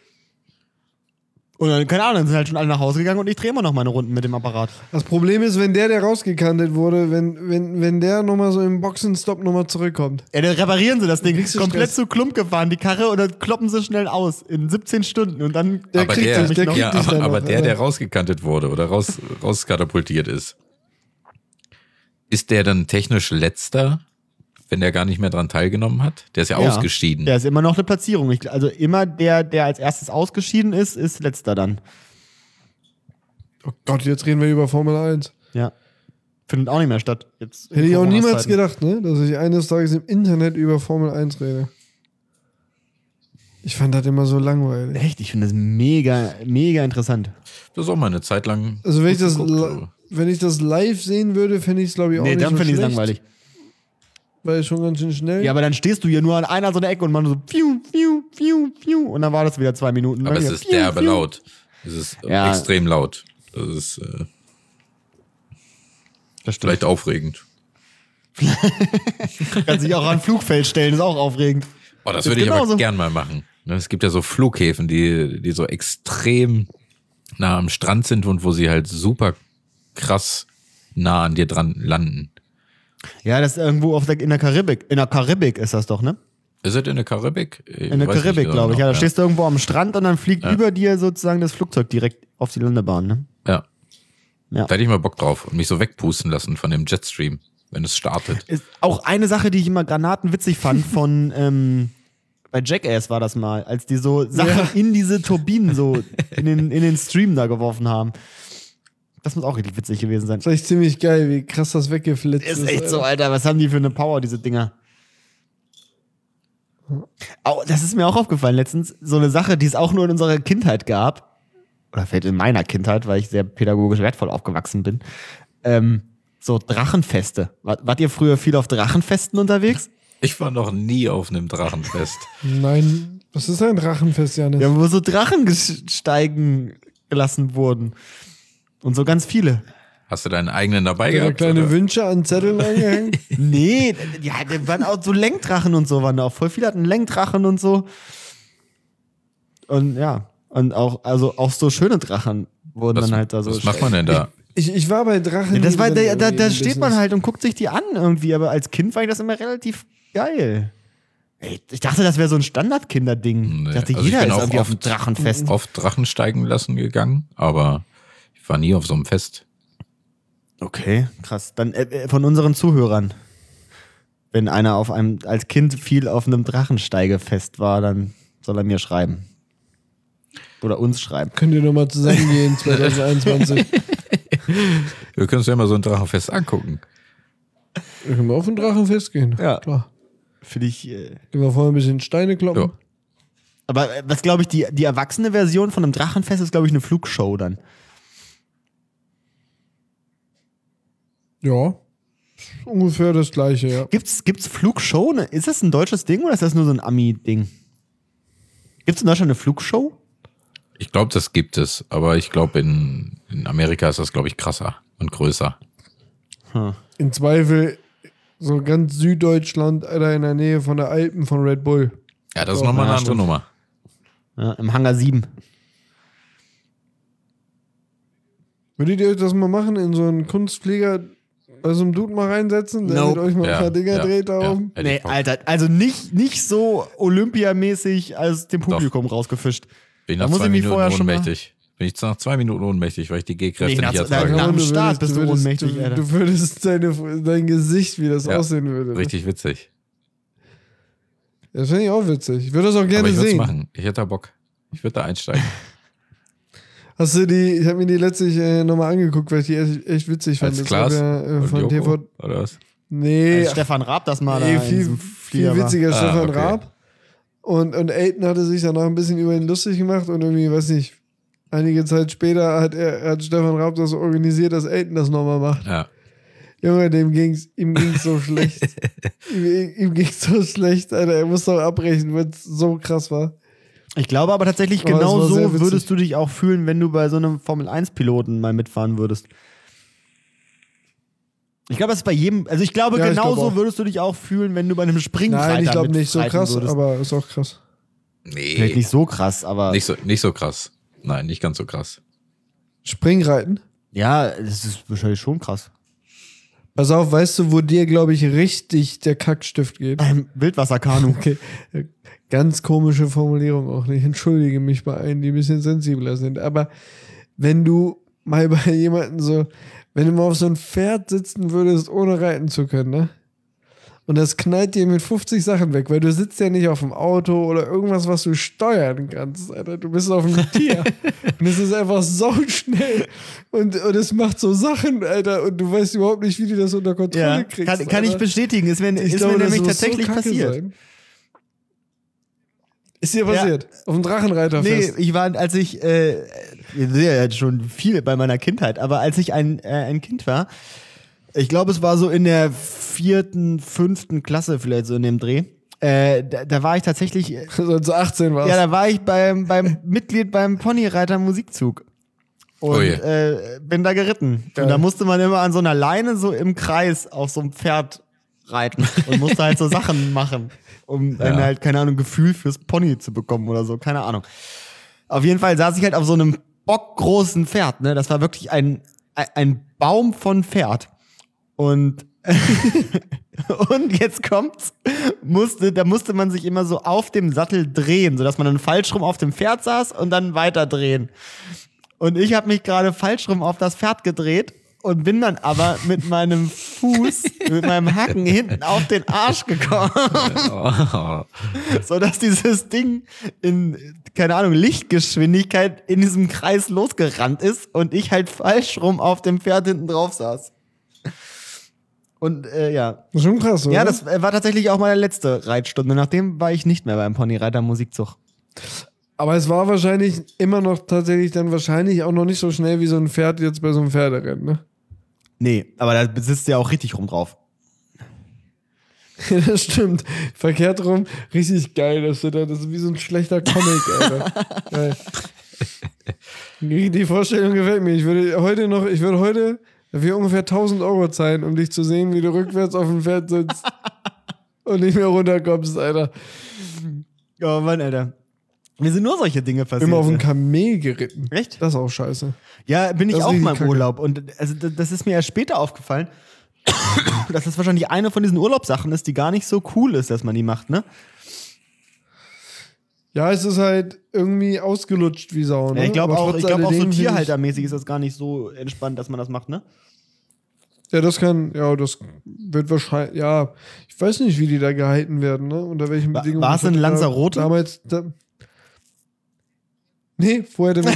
Und dann, keine Ahnung, dann sind halt schon alle nach Hause gegangen und ich drehe immer noch meine Runden mit dem Apparat. Das Problem ist, wenn der, der rausgekantet wurde, wenn, wenn, wenn der nochmal so im Boxenstopp nochmal zurückkommt. Ja, dann reparieren sie das Ding. kriegst du Komplett Stress. zu Klump gefahren, die Karre, und dann kloppen sie schnell aus. In siebzehn Stunden. Und dann Der aber kriegt der, dich, der noch- kriegt ja, dich aber, dann aber noch, der, Alter. der rausgekantet wurde oder raus, rauskatapultiert ist, ist der dann technisch letzter, wenn der gar nicht mehr dran teilgenommen hat? Der ist ja, Ja, ausgeschieden. Der ist immer noch eine Platzierung. Ich, also immer der, der als erstes ausgeschieden ist, ist letzter dann. Oh Gott, jetzt reden wir über Formel eins. Ja. Findet auch nicht mehr statt. Jetzt in Hätte ich auch niemals Corona-Zeiten. gedacht, ne, dass ich eines Tages im Internet über Formel eins rede. Ich fand das immer so langweilig. Echt, ich finde das mega, mega interessant. Das ist auch mal eine Zeit lang. Also wenn ich das, geguckt, li- so. wenn ich das live sehen würde, fände ich es glaube ich auch Nee, nicht dann so finde ich es schlecht, langweilig. weil schon ganz schön schnell. Ja, aber dann stehst du hier nur an einer so einer Ecke und man so piu, piu, piu, piu. Und dann war das wieder zwei Minuten. Aber Dann es wieder ist piu, derbe piu. laut. Es ist Ja. extrem laut. Das ist äh, Das stimmt. vielleicht aufregend. Kann sich auch an ein Flugfeld stellen, ist auch aufregend. Oh, das Ist würde ich genauso. aber gern mal machen. Ne, Es gibt ja so Flughäfen, die, die so extrem nah am Strand sind und wo sie halt super krass nah an dir dran landen. Ja, das ist irgendwo auf der, in der Karibik. In der Karibik ist das doch, ne? Ist das in der Karibik? Ich In der weiß nicht Karibik, genau. glaube ich. Ja, da stehst du irgendwo am Strand und dann fliegt über dir sozusagen das Flugzeug direkt auf die Landebahn, ne? Ja. Ja. Da hätte ich mal Bock drauf und mich so wegpusten lassen von dem Jetstream, wenn es startet. Ist auch eine Sache, die ich immer granatenwitzig fand von, ähm, Bei Jackass war das mal, als die so Sachen Ja. in diese Turbinen so in den, in den Stream da geworfen haben. Das muss auch richtig witzig gewesen sein. Das ist echt ziemlich geil, wie krass das weggeflitzt ist. Ist echt so, Alter. Was haben die für eine Power, diese Dinger? Oh, das ist mir auch aufgefallen letztens. So eine Sache, die es auch nur in unserer Kindheit gab. Oder vielleicht in meiner Kindheit, weil ich sehr pädagogisch wertvoll aufgewachsen bin. Ähm, so Drachenfeste. Wart, wart ihr früher viel auf Drachenfesten unterwegs? Ich war noch nie auf einem Drachenfest. Nein, was ist ein Drachenfest, Janis? Ja, wo so Drachen ges- steigen gelassen wurden. Und so ganz viele. Hast du deinen eigenen dabei Oder gehabt? kleine oder? Wünsche an Zetteln angehängt? Nee, ja, da waren auch so Lenkdrachen und so, waren da auch voll viele hatten Lenkdrachen und so. Und ja, und auch, also auch so schöne Drachen wurden Was, dann halt da so. was macht man denn da? Ich, ich war bei Drachen. Ja, das war, drin da, da, irgendwie da im steht man Business. halt und guckt sich die an irgendwie, aber als Kind fand ich das immer relativ geil. Ey, ich dachte, das wäre so ein Standardkinderding. Nee, Ich dachte, also ich jeder bin ist auch irgendwie auf dem oft- Drachenfest. Oft Drachen steigen lassen gegangen, aber ich war nie auf so einem Fest. Okay, krass. Dann äh, äh, von unseren Zuhörern. Wenn einer auf einem, als Kind viel auf einem Drachensteigefest war, dann soll er mir schreiben. Oder uns schreiben. Könnt ihr nochmal zusammengehen zwanzig einundzwanzig? Wir können uns ja mal so ein Drachenfest angucken. Wir können mal auf ein Drachenfest gehen. Ja. Klar. Finde ich. Äh, Gehen wir vorher ein bisschen Steine kloppen. Ja. aber äh, was glaube ich, die, die erwachsene Version von einem Drachenfest ist, glaube ich, eine Flugshow dann. Ja. Ungefähr das gleiche, ja. Gibt's, gibt's Flugshow? Ne? Ist das ein deutsches Ding oder ist das nur so ein Ami-Ding? Gibt's in Deutschland eine Flugshow? Ich glaube, das gibt es, aber ich glaube, in, in Amerika ist das, glaube ich, krasser und größer. Hm. Im Zweifel so ganz Süddeutschland, Alter, in der Nähe von der Alpen von Red Bull. Ja, das ist Doch, nochmal eine ja, andere stimmt. Nummer. Ja, im Hangar sieben. Würdet ihr euch das mal machen, in so einen Kunstflieger bei so einem Dude mal reinsetzen, der Nope. mit euch mal ein Ja, paar Dinger ja, dreht da ja. oben? Hätte ich Nee, Bock. Alter, also nicht, nicht so olympiamäßig als dem Publikum rausgefischt. Bin ich Da nach muss zwei ich mich Minuten vorher schon mal- ohnmächtig. Bin ich nach zwei Minuten ohnmächtig, weil ich die G-Kräfte Nee, nicht nach- ertrage. nach- dem du Start bist du würdest, ohnmächtig, du, Alter. du würdest deine, dein Gesicht, wie das Ja, aussehen würde. Richtig witzig. Das finde ich auch witzig. Ich würde das auch gerne Aber ich würde es sehen. machen. Ich hätte da Bock. Ich würde da einsteigen. Hast du die, ich habe mir die letztlich äh, nochmal angeguckt, weil ich die echt, echt witzig fand. Als Das Klaas war der, äh, und von Joko, T V. oder was? Nee, Als Stefan Raab das mal nee da in viel, diesem Flieger viel witziger war. Stefan Ah, okay. Raab. Und, und Elton hatte sich danach ein bisschen über ihn lustig gemacht und irgendwie, weiß nicht, einige Zeit später hat er hat Stefan Raab das organisiert, dass Elton das nochmal macht. Ja. Junge, dem ging's, ihm ging's so schlecht. ihm, ihm ging's so schlecht, Alter. Er musste auch abbrechen, weil es so krass war. Ich glaube aber tatsächlich, Aber genau es war sehr so witzig. würdest du dich auch fühlen, wenn du bei so einem Formel eins Piloten mal mitfahren würdest. Ich glaube, das ist bei jedem, also ich glaube, Ja, ich genau glaube so auch. würdest du dich auch fühlen, wenn du bei einem Springreiter Nein, ich glaube nicht so mitreiten krass, würdest. aber ist auch krass. Vielleicht Nee, nicht so krass, aber nicht so, nicht so krass. Nein, nicht ganz so krass. Springreiten? ja, das ist wahrscheinlich schon krass. Pass auf, weißt du, wo dir, glaube ich, richtig der Kackstift geht? Beim Wildwasserkanu. Okay, ganz komische Formulierung auch nicht. Entschuldige mich bei allen, die ein bisschen sensibler sind. Aber wenn du mal bei jemandem so, wenn du mal auf so ein Pferd sitzen würdest, ohne reiten zu können, ne? Und das knallt dir mit fünfzig Sachen weg, weil du sitzt ja nicht auf dem Auto oder irgendwas, was du steuern kannst, Alter. Du bist auf einem Tier. Und es ist einfach so schnell. Und, und es macht so Sachen, Alter. Und du weißt überhaupt nicht, wie du das unter Kontrolle Ja, kriegst. kann, kann ich Alter. bestätigen. Ist mir, Ich ist glaube, mir das nämlich muss so tatsächlich kacke passiert. sein. Ist dir passiert? Auf dem Drachenreiterfest? Nee, ich war, als ich, äh, ja, schon viel bei meiner Kindheit, aber als ich ein, äh, ein Kind war, ich glaube, es war so in der vierten, fünften Klasse vielleicht so in dem Dreh, äh, da, da war ich tatsächlich, äh, So zu achtzehn warst. ja, da war ich beim, beim Mitglied beim Ponyreiter Musikzug. Und Oh je. äh, bin da geritten. Geil. Und da musste man immer an so einer Leine so im Kreis auf so einem Pferd reiten und musste halt so Sachen machen, um dann Ja. halt, keine Ahnung, Gefühl fürs Pony zu bekommen oder so, keine Ahnung. Auf jeden Fall saß ich halt auf so einem bockgroßen Pferd, ne? Das war wirklich ein, ein, ein Baum von Pferd. Und, und jetzt kommt's, musste, da musste man sich immer so auf dem Sattel drehen, sodass man dann falsch rum auf dem Pferd saß und dann weiter drehen. Und ich habe mich gerade falsch rum auf das Pferd gedreht und bin dann aber mit meinem Fuß, mit meinem Hacken hinten auf den Arsch gekommen. Oh. So dass dieses Ding in, keine Ahnung, Lichtgeschwindigkeit in diesem Kreis losgerannt ist und ich halt falsch rum auf dem Pferd hinten drauf saß. Und äh, ja. Das ist schon krass, oder? Ja, das war tatsächlich auch meine letzte Reitstunde. Nachdem war ich nicht mehr beim Ponyreiter Musikzug. Aber es war wahrscheinlich immer noch tatsächlich dann wahrscheinlich auch noch nicht so schnell wie so ein Pferd jetzt bei so einem Pferderennen, ne? Nee, aber da sitzt ja auch richtig rum drauf. Das stimmt. Verkehrt rum, richtig geil. Das ist, das ist wie so ein schlechter Comic, Alter. Geil. Die Vorstellung gefällt mir. Ich würde heute noch, ich würde heute dafür ungefähr tausend Euro zahlen, um dich zu sehen, wie du rückwärts auf dem Pferd sitzt und nicht mehr runterkommst, Alter. Oh Mann, Alter. Mir sind nur solche Dinge passiert. Immer auf ein Kamel geritten. Echt? Das ist auch scheiße. Ja, bin ich Das ist auch richtig mal im kacke. Urlaub. Und also, das ist mir erst später aufgefallen, dass das wahrscheinlich eine von diesen Urlaubssachen ist, die gar nicht so cool ist, dass man die macht, ne? Ja, es ist halt irgendwie ausgelutscht wie Sau, ne? Ja, ich glaube Aber auch, trotz ich glaub auch so alledem finde ich- tierhaltermäßig ist das gar nicht so entspannt, dass man das macht, ne? Ja, das kann, ja, das wird wahrscheinlich, ja, ich weiß nicht, wie die da gehalten werden, ne? Unter welchen Wa- Bedingungen. war es in Ich hatte da Lanzarote? Damals, da, nee, vorher der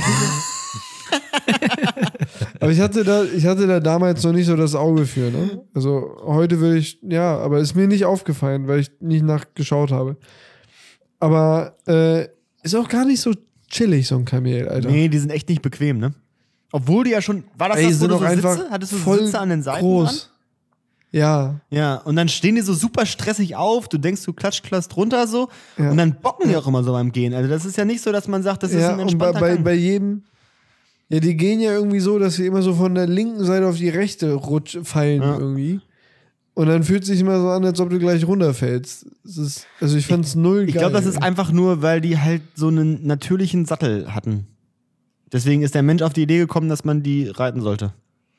Aber ich hatte da, ich hatte da damals noch nicht so das Auge für, ne? Also heute würde ich, ja, aber ist mir nicht aufgefallen, weil ich nicht nachgeschaut habe. Aber äh, ist auch gar nicht so chillig, so ein Kamel, Alter. Nee, die sind echt nicht bequem, ne? Obwohl die ja schon, war das Ey, das, die wo sind du auch so einfach Sitze? Hattest du so voll Sitze an den Seiten groß. dran? Ja, Ja, und dann stehen die so super stressig auf, du denkst, du klatscht, klatscht runter so Ja. und dann bocken die auch immer so beim Gehen. Also das ist ja nicht so, dass man sagt, das ist ja, ein und bei, entspannter bei, Gang. bei jedem, ja, die gehen ja irgendwie so, dass sie immer so von der linken Seite auf die rechte rutsch, fallen Ja. irgendwie. Und dann fühlt es sich immer so an, als ob du gleich runterfällst. Das ist, also ich fand's null Ich geil. glaube, das ist einfach nur, weil die halt so einen natürlichen Sattel hatten. Deswegen ist der Mensch auf die Idee gekommen, dass man die reiten sollte.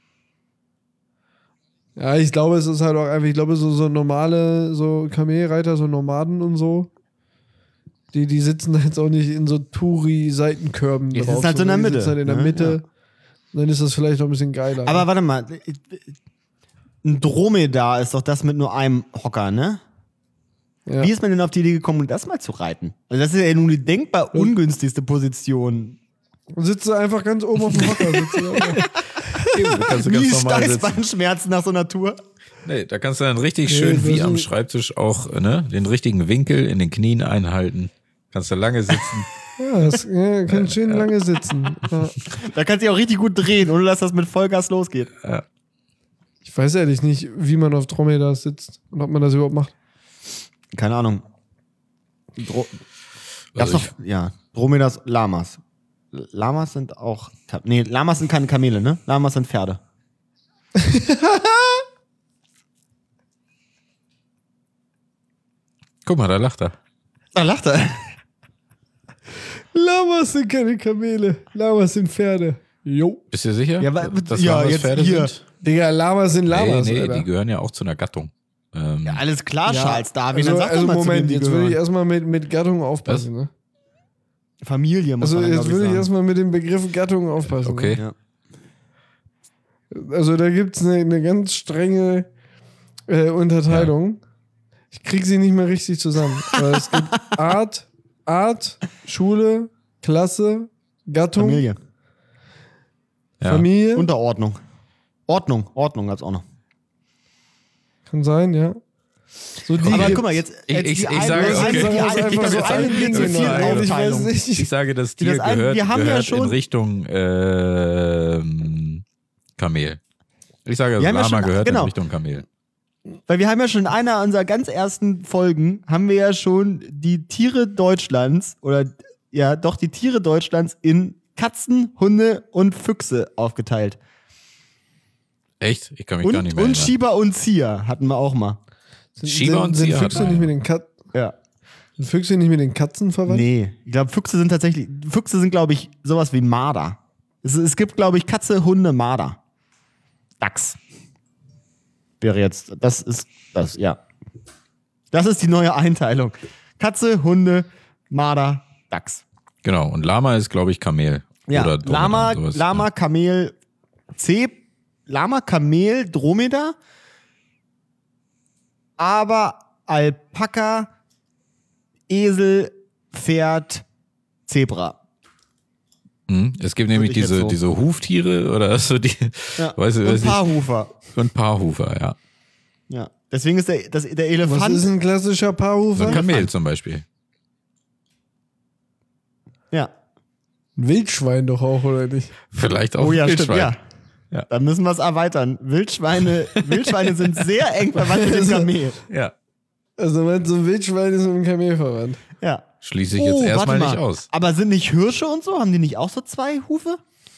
Ja, ich glaube, es ist halt auch einfach, ich glaube, so, so normale, so Kamelreiter, so Nomaden und so, die, die sitzen jetzt auch nicht in so Touri-Seitenkörben Es drauf. ist halt so in der sondern die Mitte, sitzen halt in der ne? Mitte. Ja. Und dann ist das vielleicht noch ein bisschen geiler. Aber warte mal, ein Dromedar ist doch das mit nur einem Hocker, ne? ja. Wie ist man denn auf die Idee gekommen, das mal zu reiten? Also das ist ja nun die denkbar ungünstigste Position. Und sitzt du einfach ganz oben auf dem Hocker. Sitzt du da. Da kannst du Wie ganz normal sitzen. Steißbeinschmerzen nach so einer Tour. Nee, da kannst du dann richtig Nee, schön das wie ist- am Schreibtisch auch ne, den richtigen Winkel in den Knien einhalten. Kannst du lange sitzen. Ja, das ja, kann schön lange sitzen. Ja. Da kannst du dich auch richtig gut drehen, ohne dass das mit Vollgas losgeht. Ich weiß ehrlich nicht, wie man auf Dromedars sitzt und ob man das überhaupt macht. Keine Ahnung. Dro Gab's Also noch, ja, Dromedas, Lamas. Lamas sind auch, nee, Lamas sind keine Kamele, ne? Lamas sind Pferde. Guck mal, da lacht er. Da lacht er. Lamas sind keine Kamele. Lamas sind Pferde. Jo. Bist du sicher, Ja, aber- dass ja, Lamas jetzt Pferde hier. sind? Digga, Lamas sind Lamas, nee, nee, Alter. die gehören ja auch zu einer Gattung. Ähm, Ja, alles klar, Ja, Charles Darwin. Also, Dann sag also doch mal, Moment, zu wem die jetzt würde ich gehören. erstmal mit, mit Gattung aufpassen. Ne? Familie muss Also man dann, jetzt glaub würde ich sagen. erstmal mit dem Begriff Gattung aufpassen. Okay. Ja. Ne? Also da gibt es eine, eine ganz strenge äh, Unterteilung. Ich kriege sie nicht mehr richtig zusammen. Aber es gibt Art, Art, Schule, Klasse, Gattung, Familie. ja. Familie. Unterordnung. Ordnung, Ordnung gab's auch noch. Kann sein, ja. So die Aber gibt's. guck mal, jetzt, Ich- jetzt ich- die ich eine- sage, die eine- okay. die Ich sage eine- einfach die so eine- eine die Ding eine- in die der eine- Aufteilung. Ich weiß Aufteilung. nicht. Ich sage, das Tier das ein- gehört, wir haben ja gehört schon- in Richtung ähm, Kamel. Ich sage, das Wir haben ja Lama schon- gehört genau. in Richtung Kamel. Weil wir haben ja schon in einer unserer ganz ersten Folgen, haben wir ja schon die Tiere Deutschlands, oder ja, doch die Tiere Deutschlands in Katzen, Hunde und Füchse aufgeteilt. Echt? Ich kann mich gar Und, nicht mehr und erinnern. Schieber und Zieher hatten wir auch mal. Sind, Shiba sind, und sind Zieher Füchse hatten wir. nicht mit den Kat Ja. sind Füchse nicht mit den Katzen verwandt? Nee, ich glaube, Füchse sind tatsächlich, Füchse sind, glaube ich, sowas wie Marder. Es, es gibt, glaube ich, Katze, Hunde, Marder. Dachs. Wäre jetzt, das ist, das, ja. Das ist die neue Einteilung. Katze, Hunde, Marder, Dachs. Genau, und Lama ist, glaube ich, Kamel. Ja, Oder Dromedar, Lama, sowas. Lama, Kamel, Zeb Lama, Kamel, Dromedar, aber Alpaka, Esel, Pferd, Zebra. Hm? Es gibt nämlich ich jetzt diese, so. diese Huftiere oder so, die, Ja. weißt du, Und weiß ich, Paarhufer. und Paarhufer, ja. Ja. Deswegen ist der, das, der Was Elefant. ist ein klassischer So Paarhufer? ein Kamel zum Beispiel. Ja. Ein Wildschwein doch auch, oder nicht? Vielleicht auch Oh ja, ein stimmt, Wildschwein. ja. Ja. Da müssen wir es erweitern. Wildschweine, Wildschweine sind sehr eng verwandt mit dem Kamel. Ja. Also meinst du, ein Wildschwein ist mit einem Kamel verwandt? Ja. Schließe ich jetzt erstmal warte nicht mal. aus. Aber sind nicht Hirsche und so? Haben die nicht auch so zwei Hufe?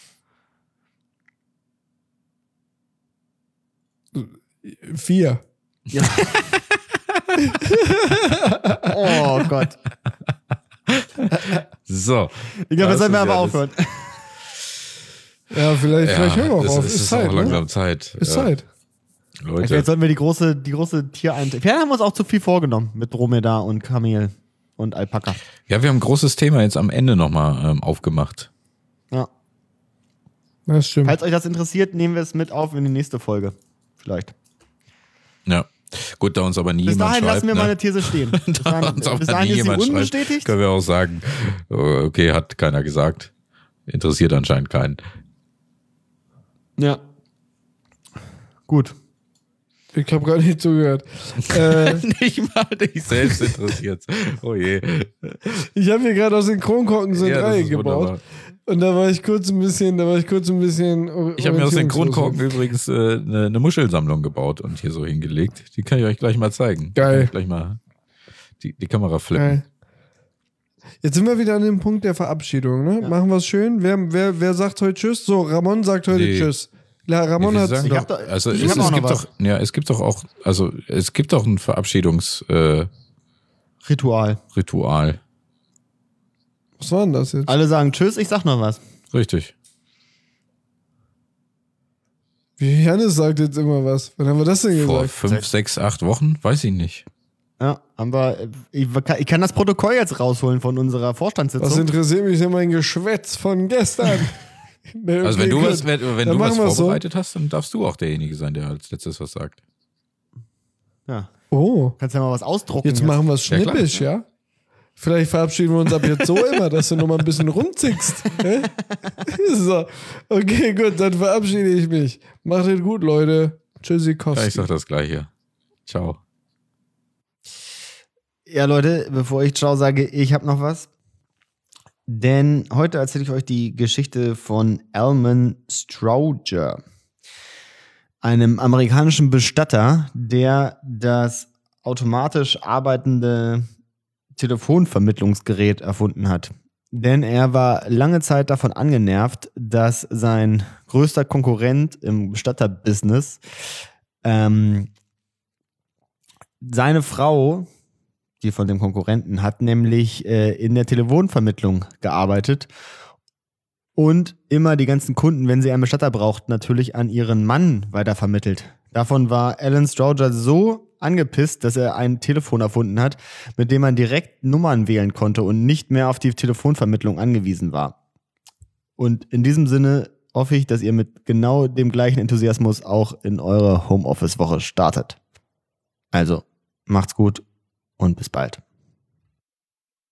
Vier. Oh Gott. So. Ich glaube, Das das sollten wir ist aber ja aufhören. Ja, vielleicht, Ja, vielleicht hören wir auch es, auf. es Ist, ist Zeit, auch ne? langsam Zeit. Ist Ja. Zeit. Leute. Vielleicht sollten wir die große, die große Tiereinteilung. Vielleicht haben wir uns auch zu viel vorgenommen mit Dromedar und Kamel und Alpaka. Ja, wir haben ein großes Thema jetzt am Ende nochmal ähm, aufgemacht. Ja. Das stimmt. Falls euch das interessiert, nehmen wir es mit auf in die nächste Folge. Vielleicht. Ja. Gut, da uns aber nie Bis jemand dahin schreibt. lassen wir ne? meine These stehen. Bis Da dahin, uns aber bis nie dahin ist sie jemand schreibt, unbestätigt. können wir auch sagen, okay, hat keiner gesagt. Interessiert anscheinend keinen. Ja. Gut. Ich habe gar nicht zugehört. äh, Nicht mal dich selbst interessiert. Oh je. ich habe hier gerade aus den Kronkorken so ein Ja, das Dreieck ist gebaut. wunderbar. Und da war ich kurz ein bisschen, da war ich kurz ein bisschen. Ich habe mir aus den orientierungslos. Kronkorken übrigens äh, eine, eine Muschelsammlung gebaut und hier so hingelegt. Die kann ich euch gleich mal zeigen. Geil. Kann ich gleich mal die, die Kamera flippen. Geil. Jetzt sind wir wieder an dem Punkt der Verabschiedung, ne? Ja. Machen wir es schön. Wer, wer, wer sagt heute Tschüss? So, Ramon sagt heute Nee. Tschüss. La, Ramon Wir hat. sagen Ich doch, hab doch- also ich es, hab es auch noch gibt was. doch, ja, es gibt doch auch, also es gibt doch ein Verabschiedungsritual. Ritual. Äh, Ritual. Was war denn das jetzt? Alle sagen Tschüss, ich sag noch was. Richtig. Wie Janis sagt jetzt immer was. Wann haben wir das denn Vor gesagt? fünf, sechs, acht Wochen? Weiß ich nicht. Ja, aber ich, ich kann das Protokoll jetzt rausholen von unserer Was Vorstandssitzung. interessiert mich denn mein Geschwätz von gestern? Nee, Also okay, wenn du gut. was, wenn, wenn Dann du was machen wir's so. vorbereitet hast, dann darfst du auch derjenige sein, der als letztes was sagt. Ja, Oh, kannst ja mal was ausdrucken. jetzt machen wir es Ja, klar. schnippisch, ja? Vielleicht verabschieden wir uns ab jetzt so immer, dass du noch mal ein bisschen rumzickst. hä? So, okay, gut, dann verabschiede ich mich. Macht es gut, Leute. Tschüssikowski. Ja, ich sag das gleiche. Ciao. Ja, Leute, bevor ich Ciao sage, ich habe noch was. Denn heute erzähle ich euch die Geschichte von Alman Strowger, einem amerikanischen Bestatter, der das automatisch arbeitende Telefonvermittlungsgerät erfunden hat. Denn er war lange Zeit davon angenervt, dass sein größter Konkurrent im Bestatterbusiness ähm, seine Frau, die von dem Konkurrenten, hat nämlich äh, in der Telefonvermittlung gearbeitet und immer die ganzen Kunden, wenn sie einen Bestatter braucht, natürlich an ihren Mann weitervermittelt. Davon war Alan Strowger so angepisst, dass er ein Telefon erfunden hat, mit dem man direkt Nummern wählen konnte und nicht mehr auf die Telefonvermittlung angewiesen war. Und in diesem Sinne hoffe ich, dass ihr mit genau dem gleichen Enthusiasmus auch in eure Homeoffice-Woche startet. Also, macht's gut und bis bald.